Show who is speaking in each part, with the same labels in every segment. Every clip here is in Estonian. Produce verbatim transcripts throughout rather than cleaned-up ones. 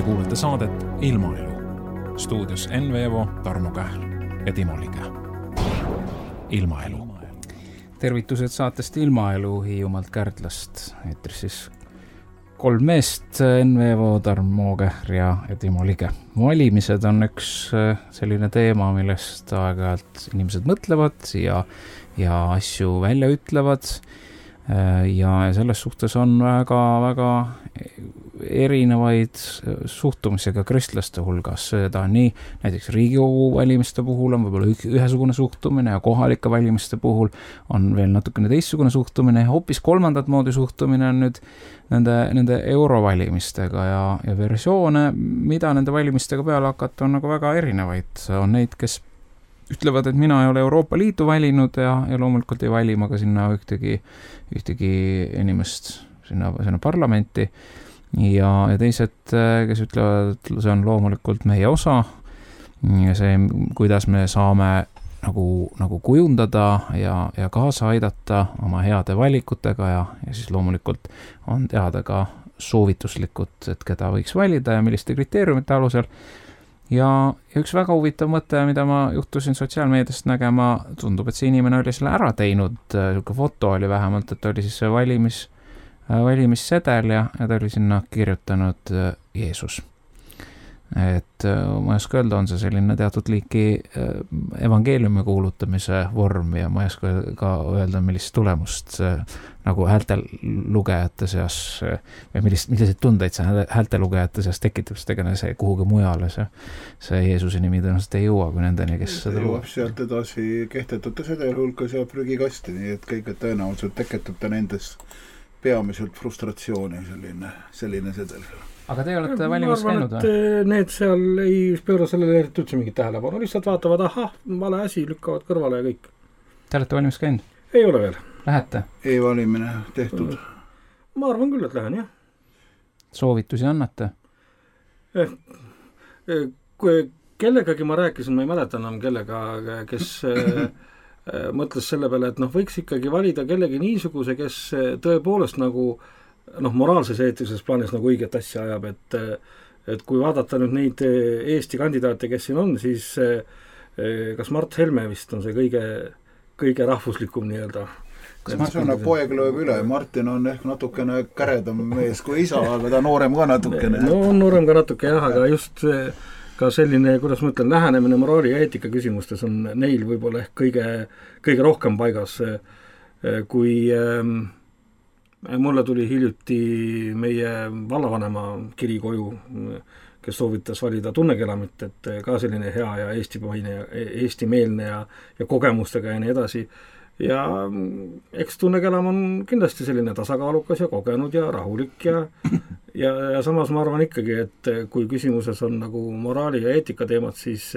Speaker 1: kuulate saadet Ilmaelu. Stuudios Enn Veevo, Tarmo Kähl ja Timo Lige. Ilmaelu.
Speaker 2: Tervitused saatest Ilmaelu Hiiumaalt Kärdlast. Eetris siis kolm meest, Enn Veevo, Tarmo Kähl ja, ja Timo Lige. Valimised on üks selline teema, millest aeg-ajalt inimesed mõtlevad ja, ja asju välja ütlevad. Ja selles suhtes on väga, väga erinevaid suhtumisega kristlaste hulgas. Seda nii näiteks Riigikogu valimiste puhul on võib-olla ühesugune suhtumine ja kohalike valimiste puhul on veel natukene teistsugune suhtumine ja hoopis kolmandat moodi suhtumine on nüüd nende, nende eurovalimistega ja, ja versioone, mida nende valimistega peale hakata, on nagu väga erinevaid. On neid, kes ütlevad, et mina ei ole Euroopa Liitu valinud ja, ja loomulikult ei valima ka sinna ühtegi, ühtegi inimest sinna, sinna parlamenti. Ja, ja teised, kes ütlevad, et see on loomulikult meie osa ja see, kuidas me saame nagu, nagu kujundada ja, ja kaasa aidata oma heade valikutega ja, ja siis loomulikult on teada ka soovituslikud, et keda võiks valida ja milliste kriteeriumite alusel. Ja, ja üks väga huvitav mõte, mida ma juhtusin sotsiaalmeediast nägema, tundub, et see inimene oli selle ära teinud, selline foto oli vähemalt, et oli siis see valimis valimissedel ja, ja ta oli sinna kirjutanud Jeesus. Et ma ei oska öelda, on see selline teatud liiki evangeeliumi kuulutamise vorm ja ma ei oska ka öelda, millist tulemust nagu häälte lugejate seas või millist, milliseid tundeid see häälte lugejate seas tekitab, sest ega see kuhugi mujale see, see Jeesuse nimi tõenäoliselt ei jõua kui nendeni, kes seda
Speaker 3: jõuab sealt edasi kehtetute sedel hulkas ja prügikasti, nii et kõige tõenäoliselt tekitab ta nendes peamiselt frustratsiooni selline, selline sedel.
Speaker 2: Aga te olete valimas käinud või?
Speaker 4: Need seal ei pööra sellele üldse mingit tähelepanu, lihtsalt vaatavad, aha, vale asi, lükkavad kõrvale ja kõik.
Speaker 2: Te olete valimas käinud?
Speaker 4: Ei ole veel.
Speaker 2: Lähete?
Speaker 3: Ei valimine tehtud.
Speaker 4: Ma arvan küll, et lähen, jah.
Speaker 2: Soovitusi annate?
Speaker 4: Eh, kellegagi ma rääkisin, ma ei mäleta enam kellega, kes mõtles selle peale, et noh, võiks ikkagi valida kellegi niisuguse, kes tõepoolest nagu noh, moraalses eetilises plaanis nagu õiget asja ajab, et, et kui vaadata nüüd neid Eesti kandidaate, kes siin on, siis kas Mart Helme vist on see kõige, kõige rahvuslikum nii-öelda.
Speaker 3: Kas see on poeg lööb üle, Martin on ehk natukene käredam mees kui isa, aga ta noorem ka natukene.
Speaker 4: No on noorem ka natuke jah, aga just ka selline, kuidas ma ütlen, lähenemine moraali ja eetika küsimustes on neil võib-olla ehk kõige, kõige rohkem paigas, kui mulle tuli hiljuti meie vallavanema kiri koju, kes soovitas valida tunnekelamit, et ka selline hea ja Eesti-paine ja Eesti-meelne ja, ja kogemustega ja nii edasi. Ja eks tunnekelam on kindlasti selline tasakaalukas ja kogenud ja rahulik ja, ja, ja samas ma arvan ikkagi, et kui küsimuses on nagu moraali ja eetika teemad, siis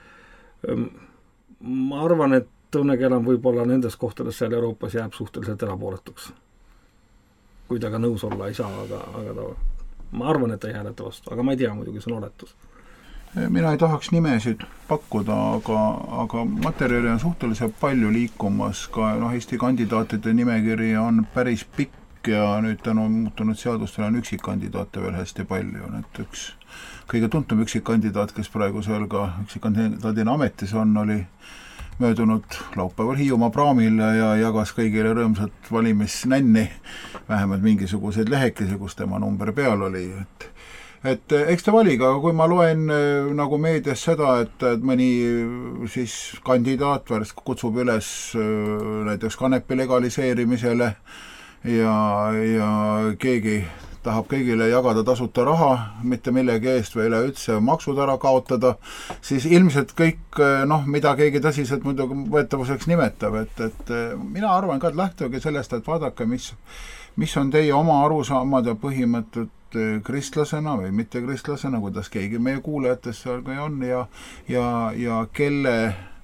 Speaker 4: ma arvan, et tunnekelam võib-olla nendes kohtades seal Euroopas jääb suhteliselt erapooletuks. Kui ta ka nõus olla ei saa, aga, aga ta, ma arvan, et ta ei hääleta vastu, aga ma ei tea muidugi, see on oletus.
Speaker 3: Mina ei tahaks nimesid pakkuda, aga, aga materjali on suhteliselt palju liikumas, ka noh, Eesti kandidaatide nimekiri on päris pikk ja nüüd tänu muutunud seadustel on üksikkandidaate veel hästi palju. Et üks kõige tuntum üksikkandidaat, kes praegu seal ka üksikkandidaadina ametis on, oli möödunud laupäeval Hiiumaa praamil ja jagas kõigile rõõmsat valimisnänni, vähemalt mingisuguseid lehekesi, kus tema number peal oli. Et, et eks ta valiga, kui ma loen nagu meedias seda, et, et mõni siis kandidaat värsk kutsub üles näiteks kanepi legaliseerimisele ja, ja keegi tahab kõigile jagada tasuta raha, mitte millegi eest või üleüldse maksud ära kaotada, siis ilmselt kõik, noh, mida keegi tõsiselt muidugi võetavuseks nimetab, et, et mina arvan ka, et lähtugi sellest, et vaadake, mis, mis on teie oma arusaamad ja põhimõtted kristlasena või mitte kristlasena, kuidas keegi meie kuulajatest seal ka on ja, ja, ja kelle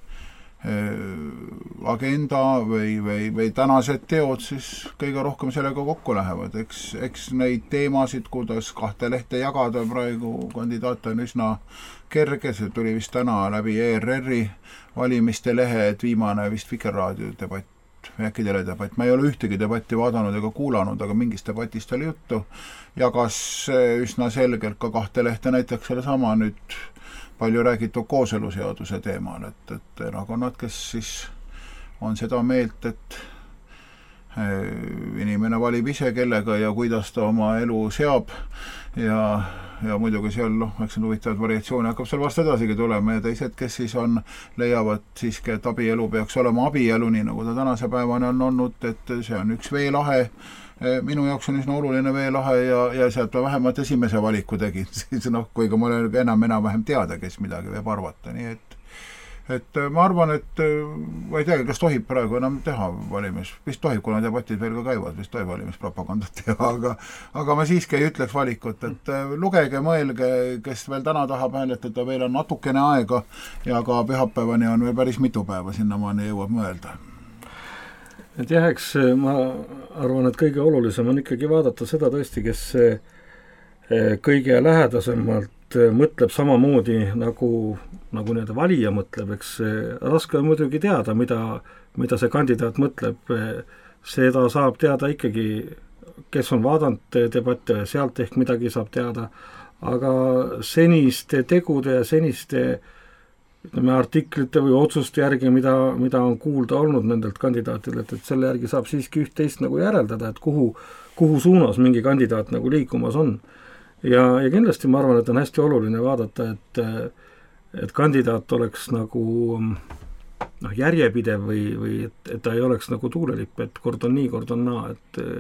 Speaker 3: agenda või, või, või tänased teod siis kõige rohkem sellega kokku lähevad. Eks, eks neid teemasid, kuidas kahte lehte jagada praegu kandidaate on üsna kerge, see tuli vist täna läbi E R R-i valimiste lehe, et viimane vist Vikerraadio debatt äkki teledebatt, ma ei ole ühtegi debatti vaadanud ega kuulanud, aga mingist debatist oli juttu, jagas üsna selgelt ka kahte lehte näiteks selle sama nüüd palju räägitud kooseluseaduse teemal, et, et erakonnad, kes siis on seda meelt, et inimene valib ise kellega ja kuidas ta oma elu seab ja, ja muidugi seal, noh, eks need huvitavad variatsioone hakkab seal vast edasigi tulema ja teised, kes siis on, leiavad siiski, et abielu peaks olema abielu, nii nagu ta tänase päevani on olnud, et see on üks veelahe, minu jaoks on üsna oluline veelahe ja, ja sealt ma vähemalt esimese valiku tegin, siis noh, kuigi mul on enam enam-vähem teada, kes midagi võib arvata, nii et et ma arvan, et ma ei tea, kas tohib praegu enam teha valimis, vist tohib, kuna debatid veel ka käivad, vist tohib valimispropagandat teha, aga aga ma siiski ei ütleks valikut, et lugege, mõelge, kes veel täna tahab hääletada, veel on natukene aega ja ka pühapäevani on veel päris mitu päeva, sinnamaani jõuab mõelda.
Speaker 4: Et jah, eks ma arvan, et kõige olulisem on ikkagi vaadata seda tõesti, kes kõige lähedasemalt mõtleb samamoodi nagu, nagu nii-öelda valija mõtleb, eks raske on muidugi teada, mida, mida see kandidaat mõtleb, seda saab teada ikkagi, kes on vaadanud debatte, sealt ehk midagi saab teada, aga seniste tegude ja seniste ütleme, artiklite või otsuste järgi, mida, mida on kuulda olnud nendelt kandidaatidelt, et selle järgi saab siiski üht-teist nagu järeldada, et kuhu, kuhu suunas mingi kandidaat nagu liikumas on. Ja, ja kindlasti ma arvan, et on hästi oluline vaadata, et, et kandidaat oleks nagu noh, järjepidev või, või et, et ta ei oleks nagu tuulelipp, et kord on nii, kord on naa,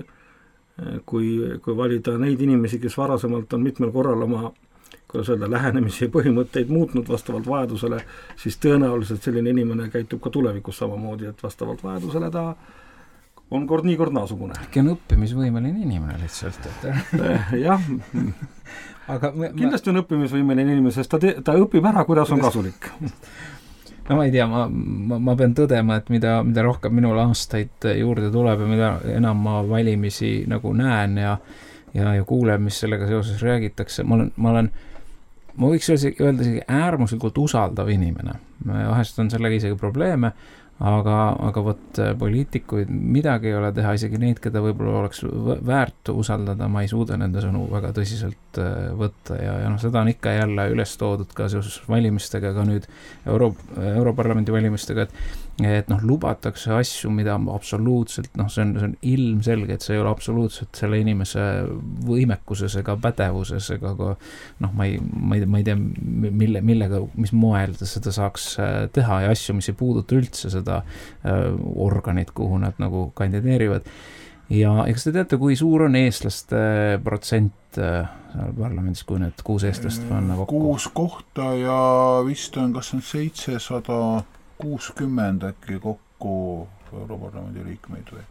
Speaker 4: et kui, kui valida neid inimesi, kes varasemalt on mitmel korral oma kuidas öelda, lähenemisi ja põhimõtteid muutnud vastavalt vajadusele, siis tõenäoliselt selline inimene käitub ka tulevikus samamoodi, et vastavalt vajadusele ta on kord nii, kord naasugune.
Speaker 2: Äkki on õppimisvõimeline inimene lihtsalt, et
Speaker 4: jah, aga me, kindlasti on õppimisvõimeline inimene, sest ta, te, ta õpib ära, kuidas on kasulik.
Speaker 2: No ma ei tea, ma, ma, ma pean tõdema, et mida, mida rohkem minul aastaid juurde tuleb ja mida enam ma valimisi nagu näen ja, ja, ja kuulen, mis sellega seoses räägitakse, ma olen, ma olen ma võiks öelda isegi äärmuslikult usaldav inimene. Vahest on sellega isegi probleeme, aga, aga võt poliitikuid midagi ei ole teha, isegi neid, keda võib-olla oleks väärt usaldada, ma ei suuda nende sõnu väga tõsiselt võtta ja, ja noh, seda on ikka jälle üles toodud ka seoses valimistega, ka nüüd Euro, Europarlamendi valimistega, et et noh, lubatakse asju, mida absoluutselt, noh, see on, see on ilmselge, et see ei ole absoluutselt selle inimese võimekuses ega pädevuses ega ka, noh, ma ei, ma ei, ma ei tea, mille, millega, mis moel ta seda saaks teha ja asju, mis ei puuduta üldse seda äh, organit, kuhu nad nagu kandideerivad. Ja eks te teate, kui suur on eestlaste protsent äh, parlamendis, kui need kuus eestlast panna kokku?
Speaker 3: Kuus kohta ja vist on, kas on seitsesada kuuskümmend äkki kokku Europarlamendi liikmeid või?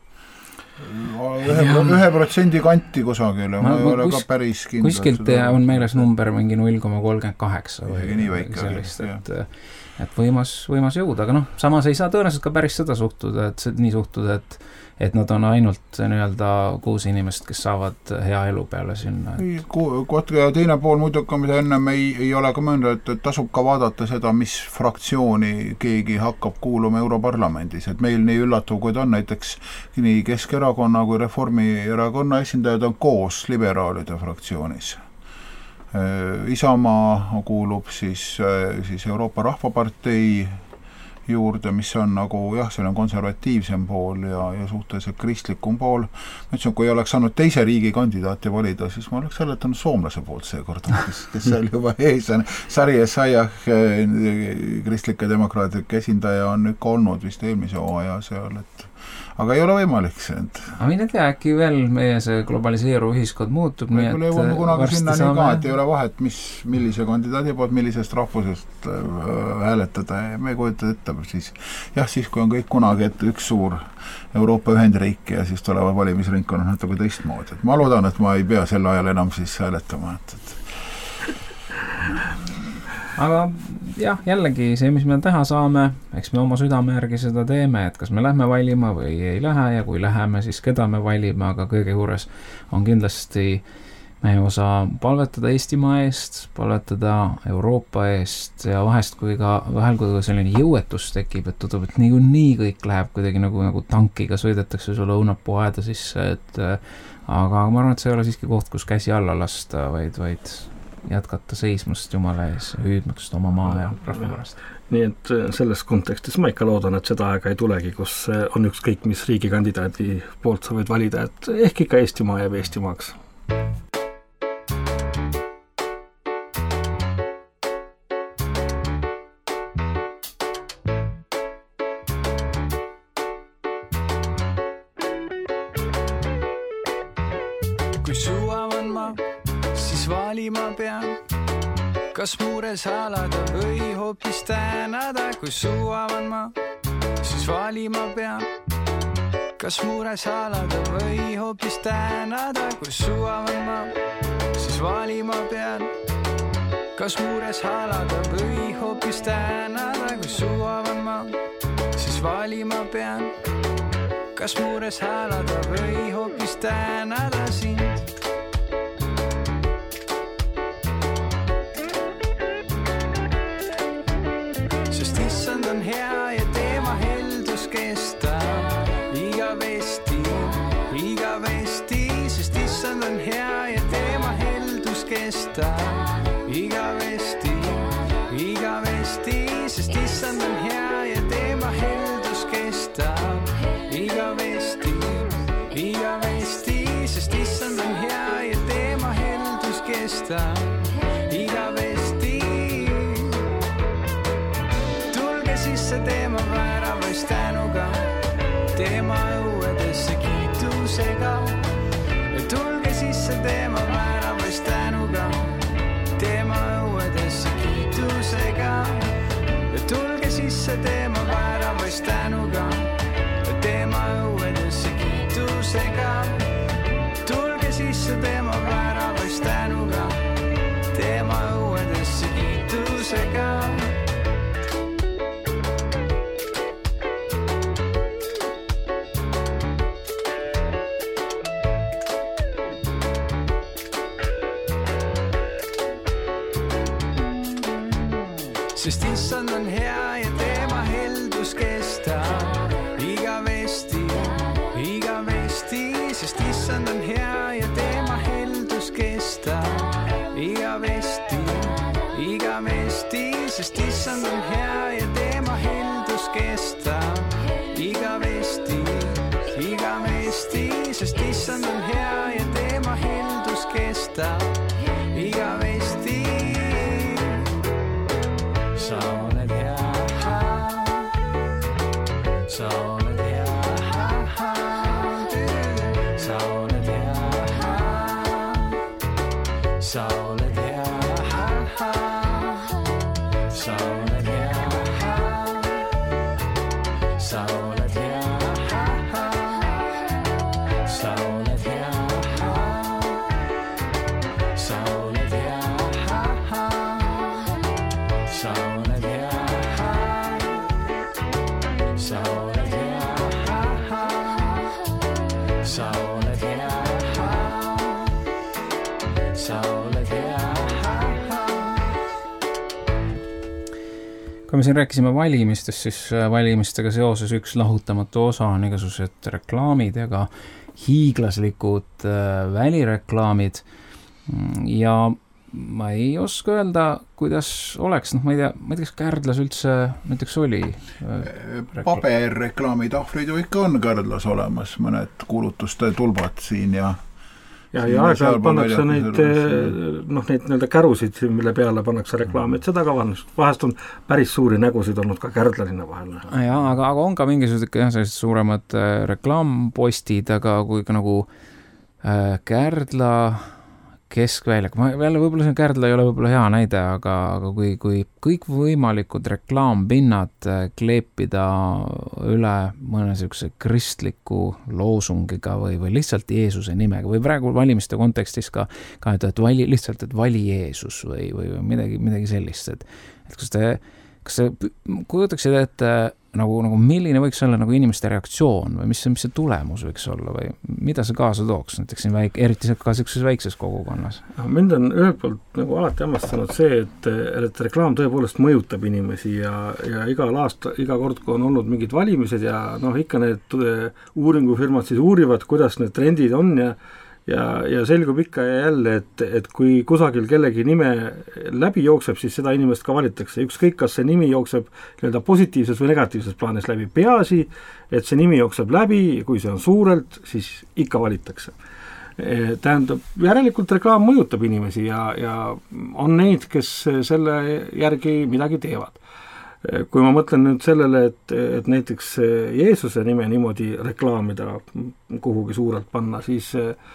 Speaker 3: Ühe, ühe protsendi kanti kusagile, ma, ma ei ole kus, ka päris kindel.
Speaker 2: Kuskilt on meeles number mingi null koma kolmkümmend kaheksa või
Speaker 3: nii väike
Speaker 2: sellist, et, et võimas, võimas jõuda, aga noh, samas ei saa tõenäoliselt ka päris seda suhtuda, et see nii suhtuda, et et nad on ainult nii-öelda kuus inimest, kes saavad hea elu peale sinna.
Speaker 3: Ja teine pool muidugi, mida ennem ei, ei ole ka mõnda, et tasub ka vaadata seda, mis fraktsiooni keegi hakkab kuuluma Europarlamendis, et meil nii üllatav, kui ta on näiteks nii Keskerakonna kui Reformierakonna esindajad on koos liberaalide fraktsioonis. Isamaa kuulub siis, siis Euroopa Rahvapartei juurde, mis on nagu, jah, seal on konservatiivsem pool ja, ja suhteliselt kristlikum pool. Ma ütlesin, kui oleks saanud teise riigi kandidaati valida, siis ma oleks hääletanud soomlase poolt seekord, kes, kes seal juba ees on. Sari Essayah, kristlike demokraatlik esindaja, on ikka olnud vist eelmise hooaja seal, et aga ei ole võimalik see.
Speaker 2: Aga mine tea, äkki veel meie see globaliseeruv ühiskond muutub, nii et
Speaker 3: jõuame kunagi sinna saame... nii ka, et ei ole vahet, mis, millise kandidaadi poolt, millisest rahvusest äh, hääletada ja me ei kujuta ette siis. Jah, siis kui on kõik kunagi, et üks suur Euroopa Ühendriik ja siis tulevad valimisringkonnad natuke teistmoodi. Et ma loodan, et ma ei pea sel ajal enam siis hääletama, et, et...
Speaker 2: Aga jah, jällegi see, mis me teha saame, eks me oma südame järgi seda teeme, et kas me lähme valima või ei lähe ja kui läheme, siis keda me valime, aga kõige juures on kindlasti, me ei osa palvetada Eestimaa eest, palvetada Euroopa eest ja vahest kui ka, vahel kui ka selline jõuetus tekib, et tundub, et nii, nii kõik läheb kuidagi nagu, nagu tankiga sõidetakse sulle õunapuu aeda sisse, et aga ma arvan, et see ei ole siiski koht, kus käsi alla lasta, vaid, vaid jätkata seismast Jumala ees ja hüüdmast oma maa ja rahva pärast.
Speaker 4: Nii et selles kontekstis ma ikka loodan, et seda aega ei tulegi, kus on ükskõik mis riigikandidaadi poolt sa võid valida, et ehk ikka Eestimaa jääb Eestimaaks.
Speaker 5: Kui suavan ma, siis valima pean. Kas mures halada või hoopis tänada, kui suavan ma, siis valima pean. Kas mures halada või hoopis tänada, kui suavan ma, siis valima pean. Kas mures halada või hoopis tänada, kui suavan ma, siis valima pean. Kas mures halada või hoopis tänada sind. On hea ja teema heldus kestab igavesti, igavesti, sest issand on hea ja teema heldus kestab igavesti, igavesti, sest issand on hea ja teema heldus kestab igavesti, igavesti, sest issand on hea ja teema heldus kestab igavesti. Sisse teema väravas tänuga, teema õuedesse kiitusega. Tulge sisse teema väravas tänuga, teema õuedesse kiitusega. Tulge sisse teema väravas tänuga, teema õuedesse kiitusega. Tulge sisse teema väravas tänuga, teema õuedesse kiitusega. Sest issand on hea ja teema heldus kestab igavesti, igavesti, sest issand on hea ja teema heldus kestab igavesti, igavesti, sest issand on hea ja teema heldus kestab igavesti, igavesti, sest issand on hea ja teema heldus kestab igavesti. Sa oled hea, sa oled hea, sa oled hea, sa oled hea, sa oled hea, sa oled hea, sa oled hea, sa oled hea. Sa oled hea, sa oled hea, sa oled hea, sa oled hea.
Speaker 2: Kui me siin rääkisime valimistest, siis valimistega seoses üks lahutamatu osa on igasugused reklaamid ja ka hiiglaslikud välireklaamid ja ma ei oska öelda, kuidas oleks, noh, ma ei tea, ma ei tea, kas Kärdlas üldse näiteks oli?
Speaker 3: Paberreklaamitahvlid ju ikka on Kärdlas olemas, mõned kuulutuste tulbad siin ja
Speaker 4: ja, ja aeg-ajalt pannakse neid, noh, neid nii-öelda kärusid, mille peale pannakse reklaami, et seda ka vahest, vahest on päris suuri nägusid olnud ka Kärdlanina vahel.
Speaker 2: Ja, aga, aga on ka mingisugused jah, sellised suuremad reklaampostid, aga kui ka nagu äh, Kärdla keskväljak, ma jälle võib-olla see Kärdla ei ole võib-olla hea näide, aga, aga kui, kui kõik võimalikud reklaampinnad kleepida üle mõne sellise kristliku loosungiga või, või lihtsalt Jeesuse nimega või praegu valimiste kontekstis ka, ka et, et vali, lihtsalt, et vali Jeesus või, või midagi, midagi sellist, et, et kas te kas sa kujutaksid ette nagu, nagu milline võiks olla nagu inimeste reaktsioon või mis see, mis see tulemus võiks olla või mida see kaasa tooks näiteks siin väik, eriti ka sellises väikses kogukonnas?
Speaker 4: Mind on ühelt poolt nagu alati hämmastanud see, et, et reklaam tõepoolest mõjutab inimesi ja, ja igal aasta, iga kord, kui on olnud mingid valimised ja noh, ikka need uuringufirmad siis uurivad, kuidas need trendid on ja Ja, ja selgub ikka ja jälle, et, et kui kusagil kellegi nime läbi jookseb, siis seda inimest ka valitakse. Ükskõik, kas see nimi jookseb nii-öelda positiivses või negatiivses plaanis läbi. Peaasi, et see nimi jookseb läbi, kui see on suurelt, siis ikka valitakse. Tähendab, järelikult reklaam mõjutab inimesi ja, ja on neid, kes selle järgi midagi teevad. Kui ma mõtlen nüüd sellele, et, et näiteks Jeesuse nime niimoodi reklaamida, kuhugi suurelt panna, siis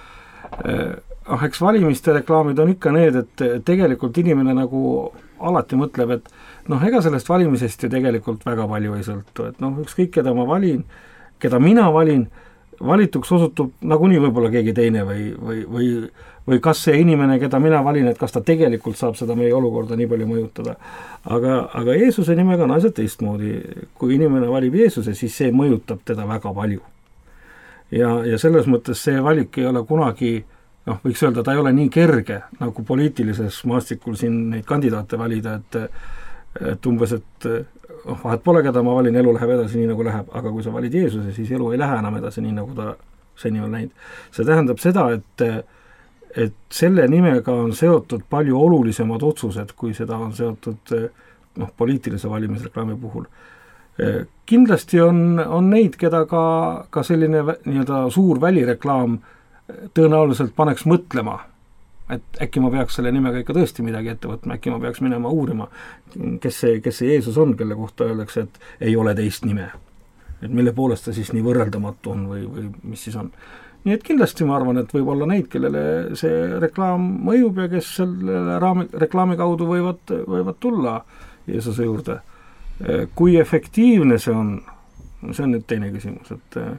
Speaker 4: ah, eks valimiste reklaamid on ikka need, et tegelikult inimene nagu alati mõtleb, et noh, ega sellest valimisest ju tegelikult väga palju ei sõltu, et noh, ükskõik keda ma valin, keda mina valin, valituks osutub nagunii võib-olla keegi teine või, või, või, või kas see inimene, keda mina valin, et kas ta tegelikult saab seda meie olukorda nii palju mõjutada. Aga, aga Jeesuse nimega on asjad teistmoodi. Kui inimene valib Jeesuse, siis see mõjutab teda väga palju. Ja, ja selles mõttes see valik ei ole kunagi, noh, võiks öelda, ta ei ole nii kerge, nagu poliitilises maastikul siin neid kandidaate valida, et, et umbes, et oh, vahet pole, keda ma valin, elu läheb edasi nii, nagu läheb, aga kui sa valid Jeesuse, siis elu ei lähe enam edasi nii, nagu ta seni on läinud. See tähendab seda, et, et selle nimega on seotud palju olulisemad otsused, kui seda on seotud noh, poliitilise valimisreklaami puhul. Kindlasti on, on neid, keda ka, ka selline nii-öelda suur välireklaam tõenäoliselt paneks mõtlema, et äkki ma peaks selle nimega ikka tõesti midagi ette võtma, äkki ma peaks minema uurima, kes see, kes see Jeesus on, kelle kohta öeldakse, et ei ole teist nime. Et mille poolest ta siis nii võrreldamatu on või, või mis siis on. Nii et kindlasti ma arvan, et võib olla neid, kellele see reklaam mõjub ja kes selle raami, reklaami kaudu võivad, võivad tulla Jeesuse juurde. Kui efektiivne see on, see on nüüd teine küsimus,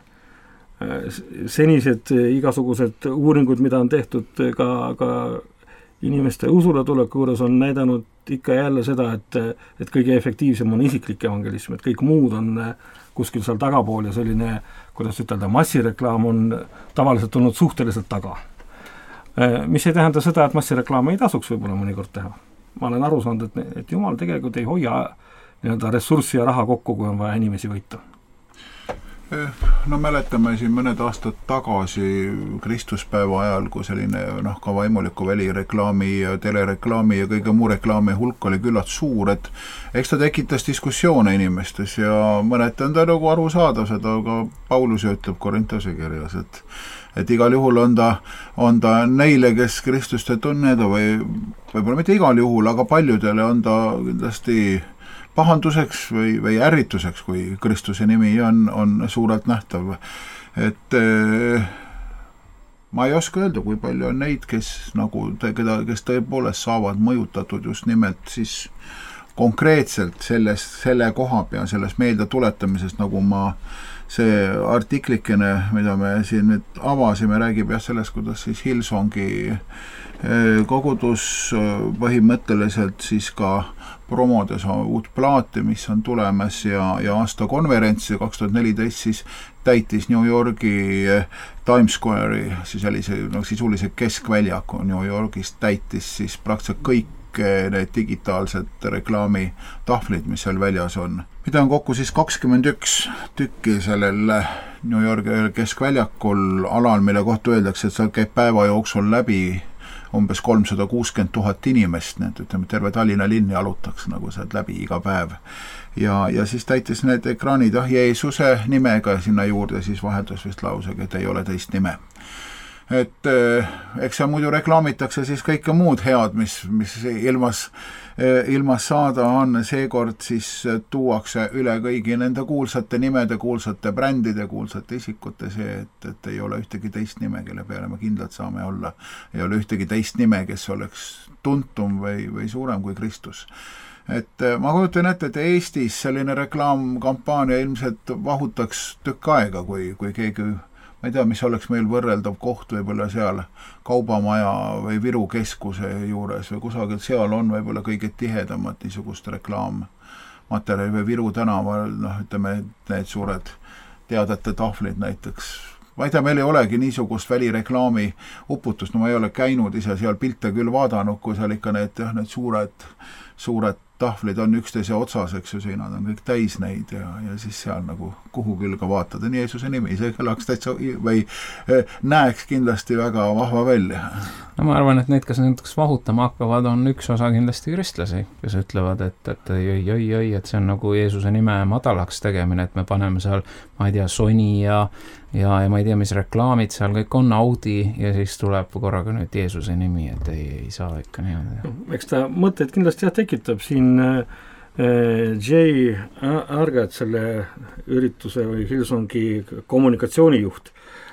Speaker 4: et senised igasugused uuringud, mida on tehtud ka, ka inimeste usule tuleku juures, on näidanud ikka jälle seda, et, et kõige efektiivsem on isiklik evangelism, et kõik muud on kuskil seal tagapool ja selline, kuidas ütelda, massireklaam on tavaliselt olnud suhteliselt taga. Mis ei tähenda seda, et massireklaam ei tasuks võib-olla mõnikord teha. Ma olen aru saanud, et, et Jumal tegelikult ei hoia nii-öelda ressurssi ja raha kokku, kui on vaja inimesi võita.
Speaker 3: No mäletame siin mõned aastad tagasi Kristuspäeva ajal, kui selline noh, ka vaimuliku välireklaami ja telereklaami ja kõige muu reklaami hulk oli küllalt suur, et eks ta tekitas diskussioone inimestes ja mõneti on ta nagu aru saada seda, aga Paulus ütleb Korintuse kirjas, et et igal juhul on ta, on ta neile, kes Kristust ei tunneda või võib-olla mitte igal juhul, aga paljudele on ta kindlasti pahanduseks või, või ärrituseks, kui Kristuse nimi on, on suurelt nähtav. Et eh, ma ei oska öelda, kui palju on neid, kes, nagu, keda, kes tõepoolest saavad mõjutatud just nimelt siis konkreetselt selles, selle koha peal, selles meelde tuletamisest, nagu ma see artiklikene, mida me siin nüüd avasime, räägib jah sellest, kuidas siis Hillsongi kogudus põhimõtteliselt siis ka promodes uut plaati, mis on tulemas ja, ja aasta konverentsi kaks tuhat neliteist siis täitis New Yorgi Times Square'i, siis sellise no, sisulise keskväljaku New Yorgis täitis siis praktiliselt kõik need digitaalsed reklaamitahvlid, mis seal väljas on. Mida on kokku siis kakskümmend üks tükki sellel New Yorgi keskväljakul alal, mille kohta öeldakse, et seal käib päeva jooksul läbi umbes kolmsada kuuskümmend tuhat inimest, need ütleme, terve Tallinna linni alutaks nagu sealt läbi iga päev. Ja, ja siis täitis need ekraanid ah, Jeesuse nimega sinna juurde siis vaheldus vist lausega, et ei ole teist nime. Et eh, eks see muidu reklaamitakse siis kõike muud head, mis, mis ilmas, eh, ilmas saada on, seekord siis tuuakse üle kõigi nende kuulsate nimede, kuulsate brändide, kuulsate isikute see, et, et ei ole ühtegi teist nime, kelle peale me kindlad saame olla. Ei ole ühtegi teist nime, kes oleks tuntum või, või suurem kui Kristus. Et ma kujutan ette, et Eestis selline reklaamkampaania ilmselt vahutaks tükk aega, kui, kui keegi ma ei tea, mis oleks meil võrreldav koht võib-olla seal Kaubamaja või Viru keskuse juures või kusagil seal on võib-olla kõige tihedamat niisugust reklaam. materjali või Viru tänaval, noh, ütleme, need suured teadete tahvlid näiteks. Ma ei tea, meil ei olegi niisugust välireklaami uputust, no ma ei ole käinud ise seal pilte küll vaadanud, kui seal ikka need, need suured, suured tahvlid on üksteise otsas, eks ju, siin nad on kõik täis neid ja, ja siis seal nagu kuhu küll ka vaatada, nii Jeesuse nimi, see kõlaks täitsa või näeks kindlasti väga vahva välja.
Speaker 2: No ma arvan, et need, kes näiteks vahutama hakkavad, on üks osa kindlasti kristlasi, kes ütlevad, et, et jõi, jõi, jõi, et see on nagu Jeesuse nime madalaks tegemine, et me paneme seal, ma ei tea, Sony ja, ja, ja ma ei tea, mis reklaamid seal kõik on, Audi ja siis tuleb korraga nüüd Jeesuse nimi, et ei, ei saa ikka niimoodi.
Speaker 4: Eks ta mõtteid kindlasti jah tekitab siin Jay Argat, selle ürituse või Hillsongi kommunikatsioonijuht,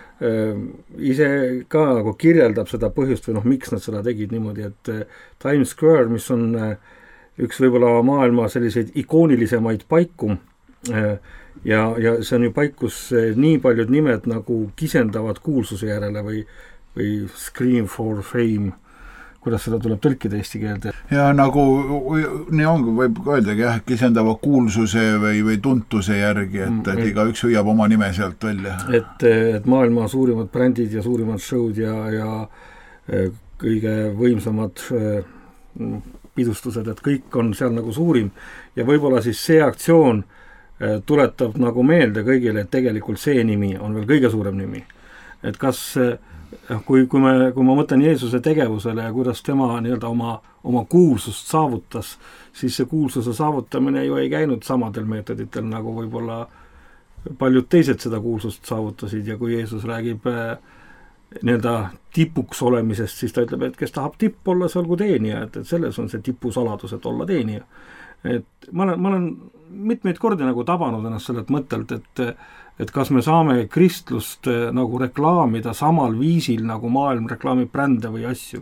Speaker 4: ise ka nagu kirjeldab seda põhjust või noh, miks nad seda tegid niimoodi, et Times Square, mis on üks võib-olla maailma selliseid ikoonilisemaid paiku ja, ja see on ju paik, kus nii paljud nimed nagu kisendavad kuulsuse järele või, või scream for fame, kuidas seda tuleb tõlkida eesti keelde?
Speaker 3: Ja nagu nii ongi, võib öeldagi jah, kisendava kuulsuse või, või tuntuse järgi, et, et iga üks hüüab oma nime sealt välja.
Speaker 4: Et, et maailma suurimad brändid ja suurimad showd ja, ja kõige võimsamad pidustused, et kõik on seal nagu suurim ja võib-olla siis see aktsioon tuletab nagu meelde kõigile, et tegelikult see nimi on veel kõige suurem nimi. Et kas Kui, kui, me, kui ma mõtlen Jeesuse tegevusele ja kuidas tema nii-öelda oma, oma kuulsust saavutas, siis see kuulsuse saavutamine ju ei käinud samadel meetoditel, nagu võib-olla paljud teised seda kuulsust saavutasid ja kui Jeesus räägib nii-öelda tipuks olemisest, siis ta ütleb, et kes tahab tipp olla, see olgu teenija, et, et selles on see tipu saladus, et olla teenija. Et ma olen, ma olen mitmeid kordi nagu tabanud ennast sellelt mõttelt, et et kas me saame kristlust nagu reklaamida samal viisil, nagu maailm reklaamib brände või asju.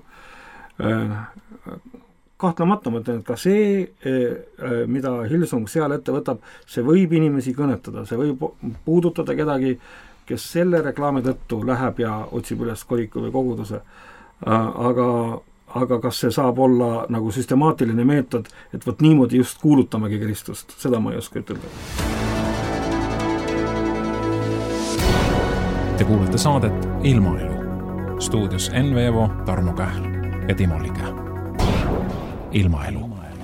Speaker 4: Kahtlemata mõtlen, et ka see, mida Hillsong seal ette võtab, see võib inimesi kõnetada, see võib puudutada kedagi, kes selle reklaami tõttu läheb ja otsib üles koriku või koguduse. Aga, aga kas see saab olla nagu süstemaatiline meetod, et võt niimoodi just kuulutamegi Kristust, seda ma ei oska ütelda.
Speaker 1: Te kuulete saadet Ilmaelu. Stuudios Enn Veevo, Tarmo Kähl ja Timo Lige. Ilmaelu.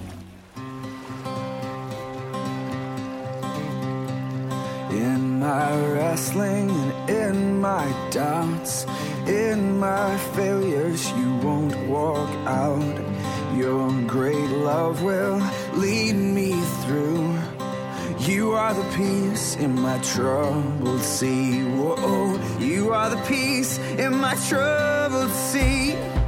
Speaker 5: In my wrestling and in my doubts, in my failures, you won't walk out. Your great love will lead me through. You are the peace in my troubled sea. Whoa, you are the peace in my troubled sea.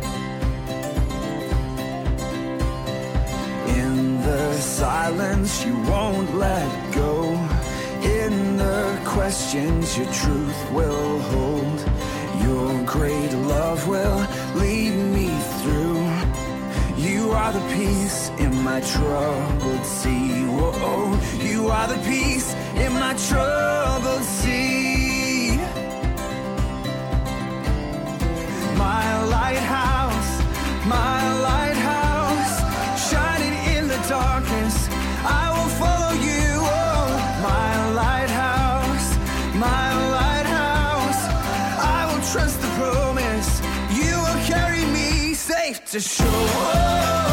Speaker 5: In the silence you won't let go. In the questions your truth will hold. Your great love will lead me through. You are the peace in my troubled sea. Whoa, you are the peace in my troubled sea. My lighthouse, my lighthouse, shining in the darkness, I will follow you. Oh, my lighthouse, my lighthouse, I will trust the promise. You will carry me safe to shore.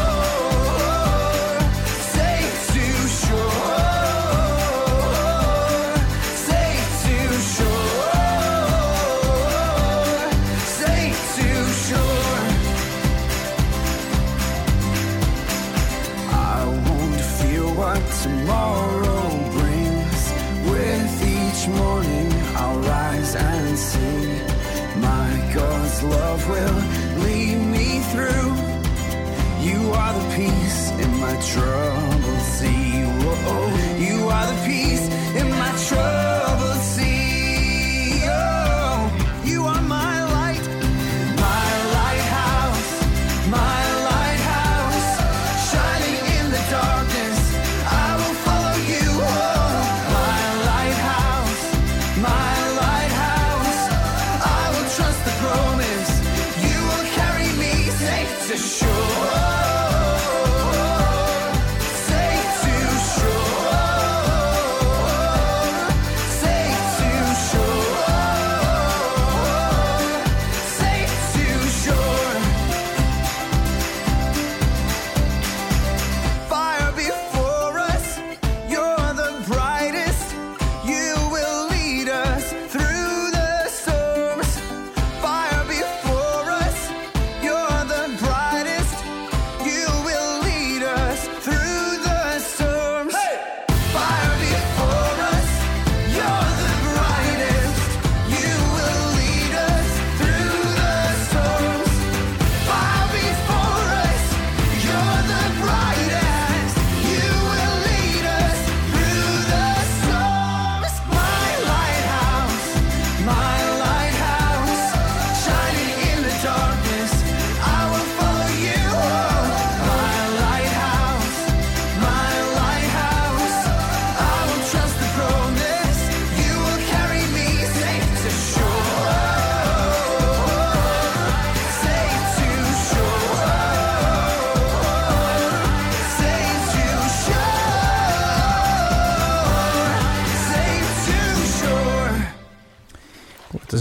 Speaker 5: Tomorrow brings. With each morning I'll rise and sing. My God's love will lead me through. You are the peace in my troubled sea. Whoa, you are the peace in my troubled sea. Oh, you are my light, my lighthouse, my lighthouse, shining in the darkness.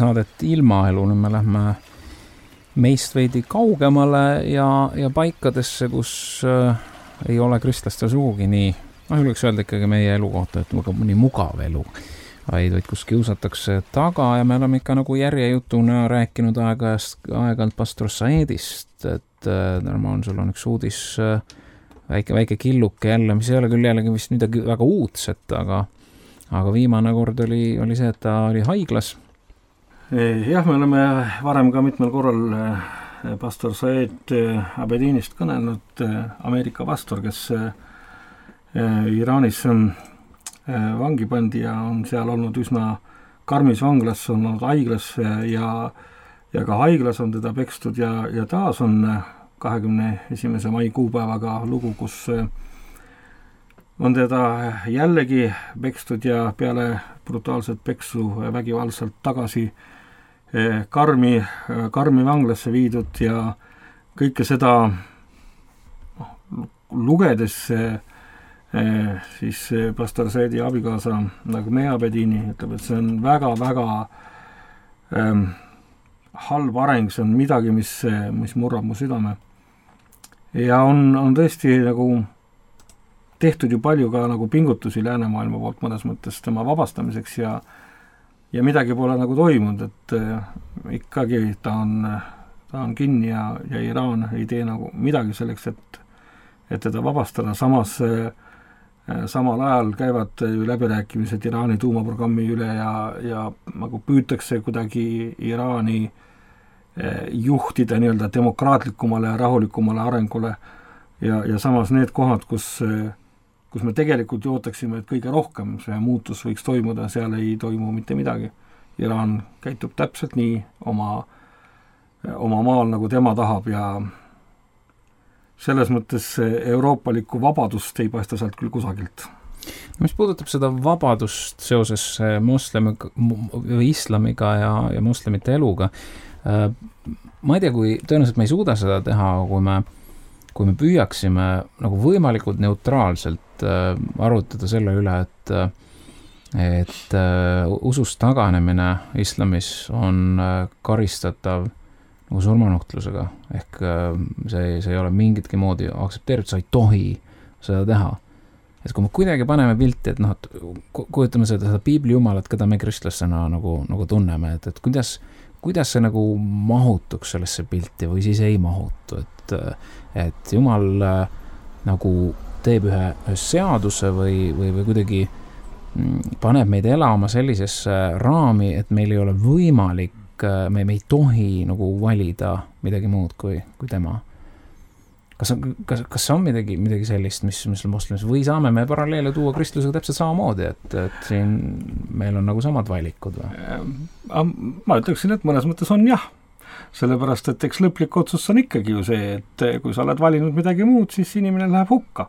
Speaker 2: saadet Ilmaelu, nüüd me lähme meist veidi kaugemale ja, ja paikadesse, kus äh, ei ole kristlastel sugugi nii, noh, julgeks öelda ikkagi meie elu kohta, et väga nii mugav elu, vaid, vaid kus kiusatakse taga ja me oleme ikka nagu järjejutuna rääkinud aeg-ajast, aeg-ajalt pastor Saedist, et äh, Tarmo, sul on üks uudis, äh, väike, väike killuke jälle, mis ei ole küll jällegi vist midagi väga uudset, aga, aga viimane kord oli, oli see, et ta oli haiglas.
Speaker 4: Jah, me oleme varem ka mitmel korral pastor Saed Abedinist kõnelnud, Ameerika pastor, kes Iraanis vangi pandi ja on seal olnud üsna karmis vanglas, on olnud haiglas ja, ja ka haiglas on teda pekstud ja, ja taas on kahekümne esimese mai kuupäevaga lugu, kus on teda jällegi pekstud ja peale brutaalset peksu vägivaldselt tagasi karmi, karmi vanglasse viidud ja kõike seda lugedes siis pastor Saedi abikaasa nagu Mea Bedini ütleb, et see on väga-väga ähm, halb areng, see on midagi, mis, mis murrab mu südame. Ja on, on tõesti nagu tehtud ju palju ka nagu pingutusi läänemaailma poolt mõnes mõttes tema vabastamiseks ja ja midagi pole nagu toimunud, et äh, ikkagi ta on, ta on kinni ja, ja Iraan ei tee nagu midagi selleks, et, et teda vabastada. Samas äh, samal ajal käivad ju läbirääkimised Iraani tuumaprogrammi üle ja, ja nagu püütakse kuidagi Iraani äh, juhtida nii-öelda demokraatlikumale ja rahulikumale arengule ja, ja samas need kohad, kus äh, kus me tegelikult ju ootaksime, et kõige rohkem see muutus võiks toimuda, seal ei toimu mitte midagi. Iraan käitub täpselt nii oma, oma maal, nagu tema tahab ja selles mõttes euroopalikku vabadust ei paista sealt küll kusagilt.
Speaker 2: Mis puudutab seda vabadust seoses moslemi, islamiga ja, ja moslemite eluga, ma ei tea, kui tõenäoliselt me ei suuda seda teha, kui me kui me püüaksime nagu võimalikult neutraalselt äh, arutada selle üle, et, et äh, usust taganemine islamis on äh, karistatav nagu surmanuhtlusega. Ehk äh, see, see ei ole mingitki moodi aktsepteeritud, sa ei tohi seda teha. Et kui me kuidagi paneme pilti, et noh, et kujutame seda, seda piibli jumalat, keda me kristlastena nagu, nagu tunneme, et, et kuidas, kuidas see nagu mahutuks sellesse pilti või siis ei mahutu, et, et Jumal äh, nagu teeb ühe, ühe seaduse või, või, või kuidagi mm, paneb meid elama sellisesse raami, et meil ei ole võimalik, me, me ei tohi nagu valida midagi muud kui, kui tema. Kas, kas, kas on midagi, midagi sellist, mis, mis on moslemis, või saame me paralleele tuua kristlusega täpselt samamoodi, et, et siin meil on nagu samad valikud või?
Speaker 4: Ma ütleksin, et mõnes mõttes on jah. Sellepärast, et eks lõplik otsus on ikkagi ju see, et kui sa oled valinud midagi muud, siis inimene läheb hukka.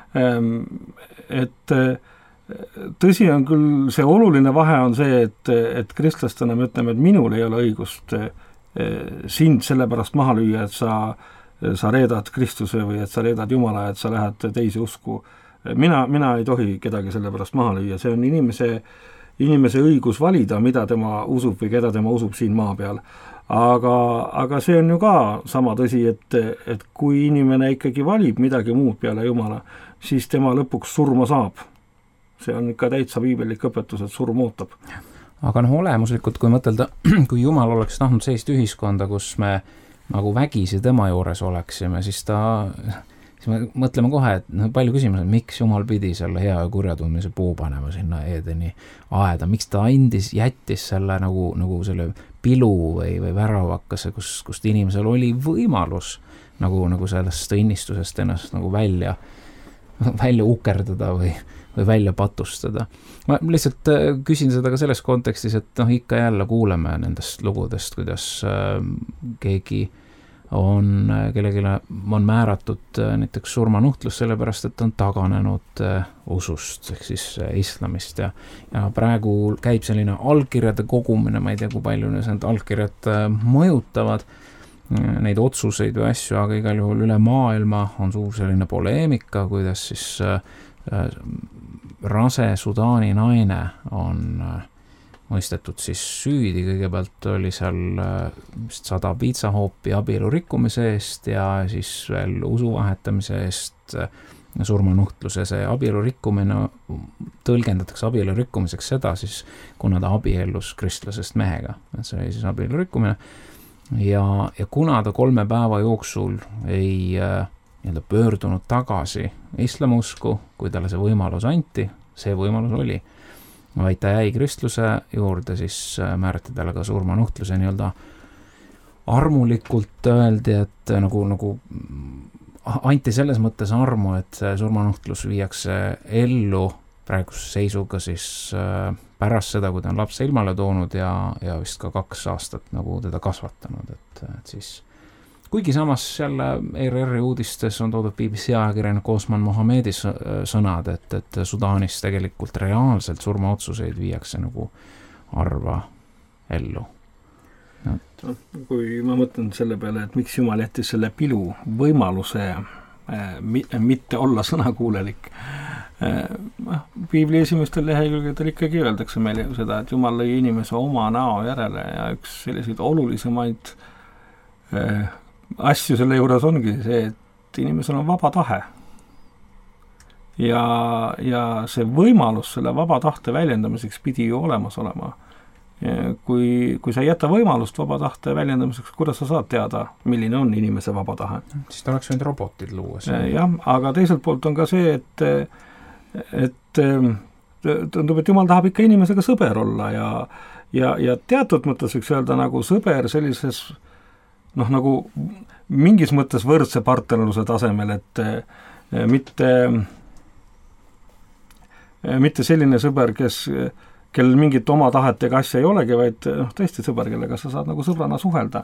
Speaker 4: Et tõsi on küll, see oluline vahe on see, et, et kristlastena me ütleme, et minul ei ole õigust sind sellepärast maha lüüa, et sa, sa reedad Kristuse või et sa reedad Jumala, et sa lähed teise usku. Mina, mina ei tohi kedagi sellepärast maha lüüa, see on inimese, inimese õigus valida, mida tema usub või keda tema usub siin maa peal. Aga, aga see on ju ka sama tõsi, et, et kui inimene ikkagi valib midagi muud peale Jumala, siis tema lõpuks surma saab. See on ikka täitsa piibellik õpetus, et surm ootab.
Speaker 2: Aga noh, olemuslikult, kui mõtelda, kui Jumal oleks tahtnud sellist ühiskonda, kus me nagu vägisi tema juures oleksime, siis ta, siis me mõtleme kohe, et no, palju küsimus on, miks Jumal pidi selle hea ja kurja tundmise puu panema sinna Eedeni aeda, miks ta andis, jättis selle nagu, nagu selle pilu või, või väravakase, kus, kust inimesel oli võimalus nagu, nagu sellest õnnistusest ennast nagu välja, välja ukerdada või, või välja patustada. Ma lihtsalt küsin seda ka selles kontekstis, et noh, ikka jälle kuuleme nendest lugudest, kuidas äh, keegi on, kellelegi on määratud näiteks surmanuhtlus sellepärast, et on taganenud äh, usust, ehk siis äh, islamist ja, ja praegu käib selline allkirjade kogumine, ma ei tea, kui palju need allkirjad äh, mõjutavad äh, neid otsuseid või asju, aga igal juhul üle maailma on suur selline poleemika, kuidas siis äh, rase Sudaani naine on, mõistetud siis süüdi, kõigepealt oli seal vist sada piitsahoopi abielu rikkumise eest ja siis veel usu vahetamise eest surmanuhtluse. See abielu rikkumine tõlgendatakse abielu rikkumiseks seda siis, kuna ta abiellus kristlasest mehega. Et see oli siis abielu rikkumine. Ja, ja kuna ta kolme päeva jooksul ei nii-öelda pöördunud tagasi islamusku, kui talle see võimalus anti, see võimalus oli, vaid ta jäi kristluse juurde, siis määrati talle ka surmanuhtluse nii-öelda armulikult öeldi, et nagu, nagu anti selles mõttes armu, et surmanuhtlus viiakse ellu praeguse seisuga siis pärast seda, kui ta on lapse ilmale toonud ja, ja vist ka kaks aastat nagu teda kasvatanud, et, et siis kuigi samas jälle E R R-i uudistes on toodud B B C ajakirjanik Osman Mohamedi sõnad, et, et Sudaanis tegelikult reaalselt surmaotsuseid viiakse nagu harva ellu.
Speaker 4: No. Kui ma mõtlen selle peale, et miks Jumal jättis selle pilu võimaluse äh, mitte olla sõnakuulelik, äh, Piibli esimestel lehekülgedel ikkagi öeldakse meile ju seda, et Jumal lõi inimese oma näo järele ja üks selliseid olulisemaid äh, asju selle juures ongi see, et inimesel on vaba tahe. Ja, ja see võimalus selle vaba tahte väljendamiseks pidi ju olemas olema. Kui, kui sa ei jäta võimalust vaba tahte väljendamiseks, kuidas sa saad teada, milline on inimese vaba tahe?
Speaker 2: Siis ta oleks võinud robotid luua.
Speaker 4: Jah, aga teiselt poolt on ka see, et, et tundub, et Jumal tahab ikka inimesega sõber olla ja, ja, ja teatud mõttes võiks öelda nagu sõber sellises noh, nagu mingis mõttes võrdse partnerluse tasemel, et mitte, mitte selline sõber, kes kellel mingit oma tahet ega asja ei olegi, vaid noh, tõesti sõber, kellega sa saad nagu sõbrana suhelda.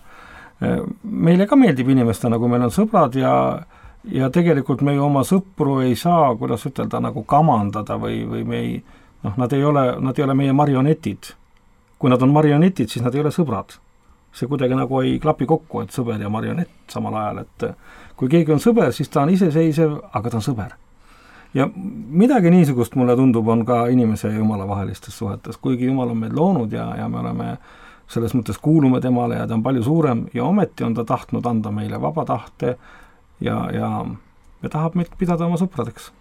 Speaker 4: Meile ka meeldib inimestena, kui meil on sõbrad ja, ja tegelikult me ju oma sõpru ei saa, kuidas ütelda, nagu kamandada või, või me ei, noh, nad ei ole, nad ei ole meie marionetid. Kui nad on marionetid, siis nad ei ole sõbrad. See kuidagi nagu ei klapi kokku, et sõber ja marionett samal ajal, et kui keegi on sõber, siis ta on iseseisev, aga ta on sõber. Ja midagi niisugust mulle tundub on ka inimese ja Jumala vahelistes suhetes, kuigi Jumal on meid loonud ja, ja me oleme selles mõttes kuulume temale ja ta on palju suurem ja ometi on ta tahtnud anda meile vaba tahte ja, ja, ja tahab meid pidada oma sõpradeks.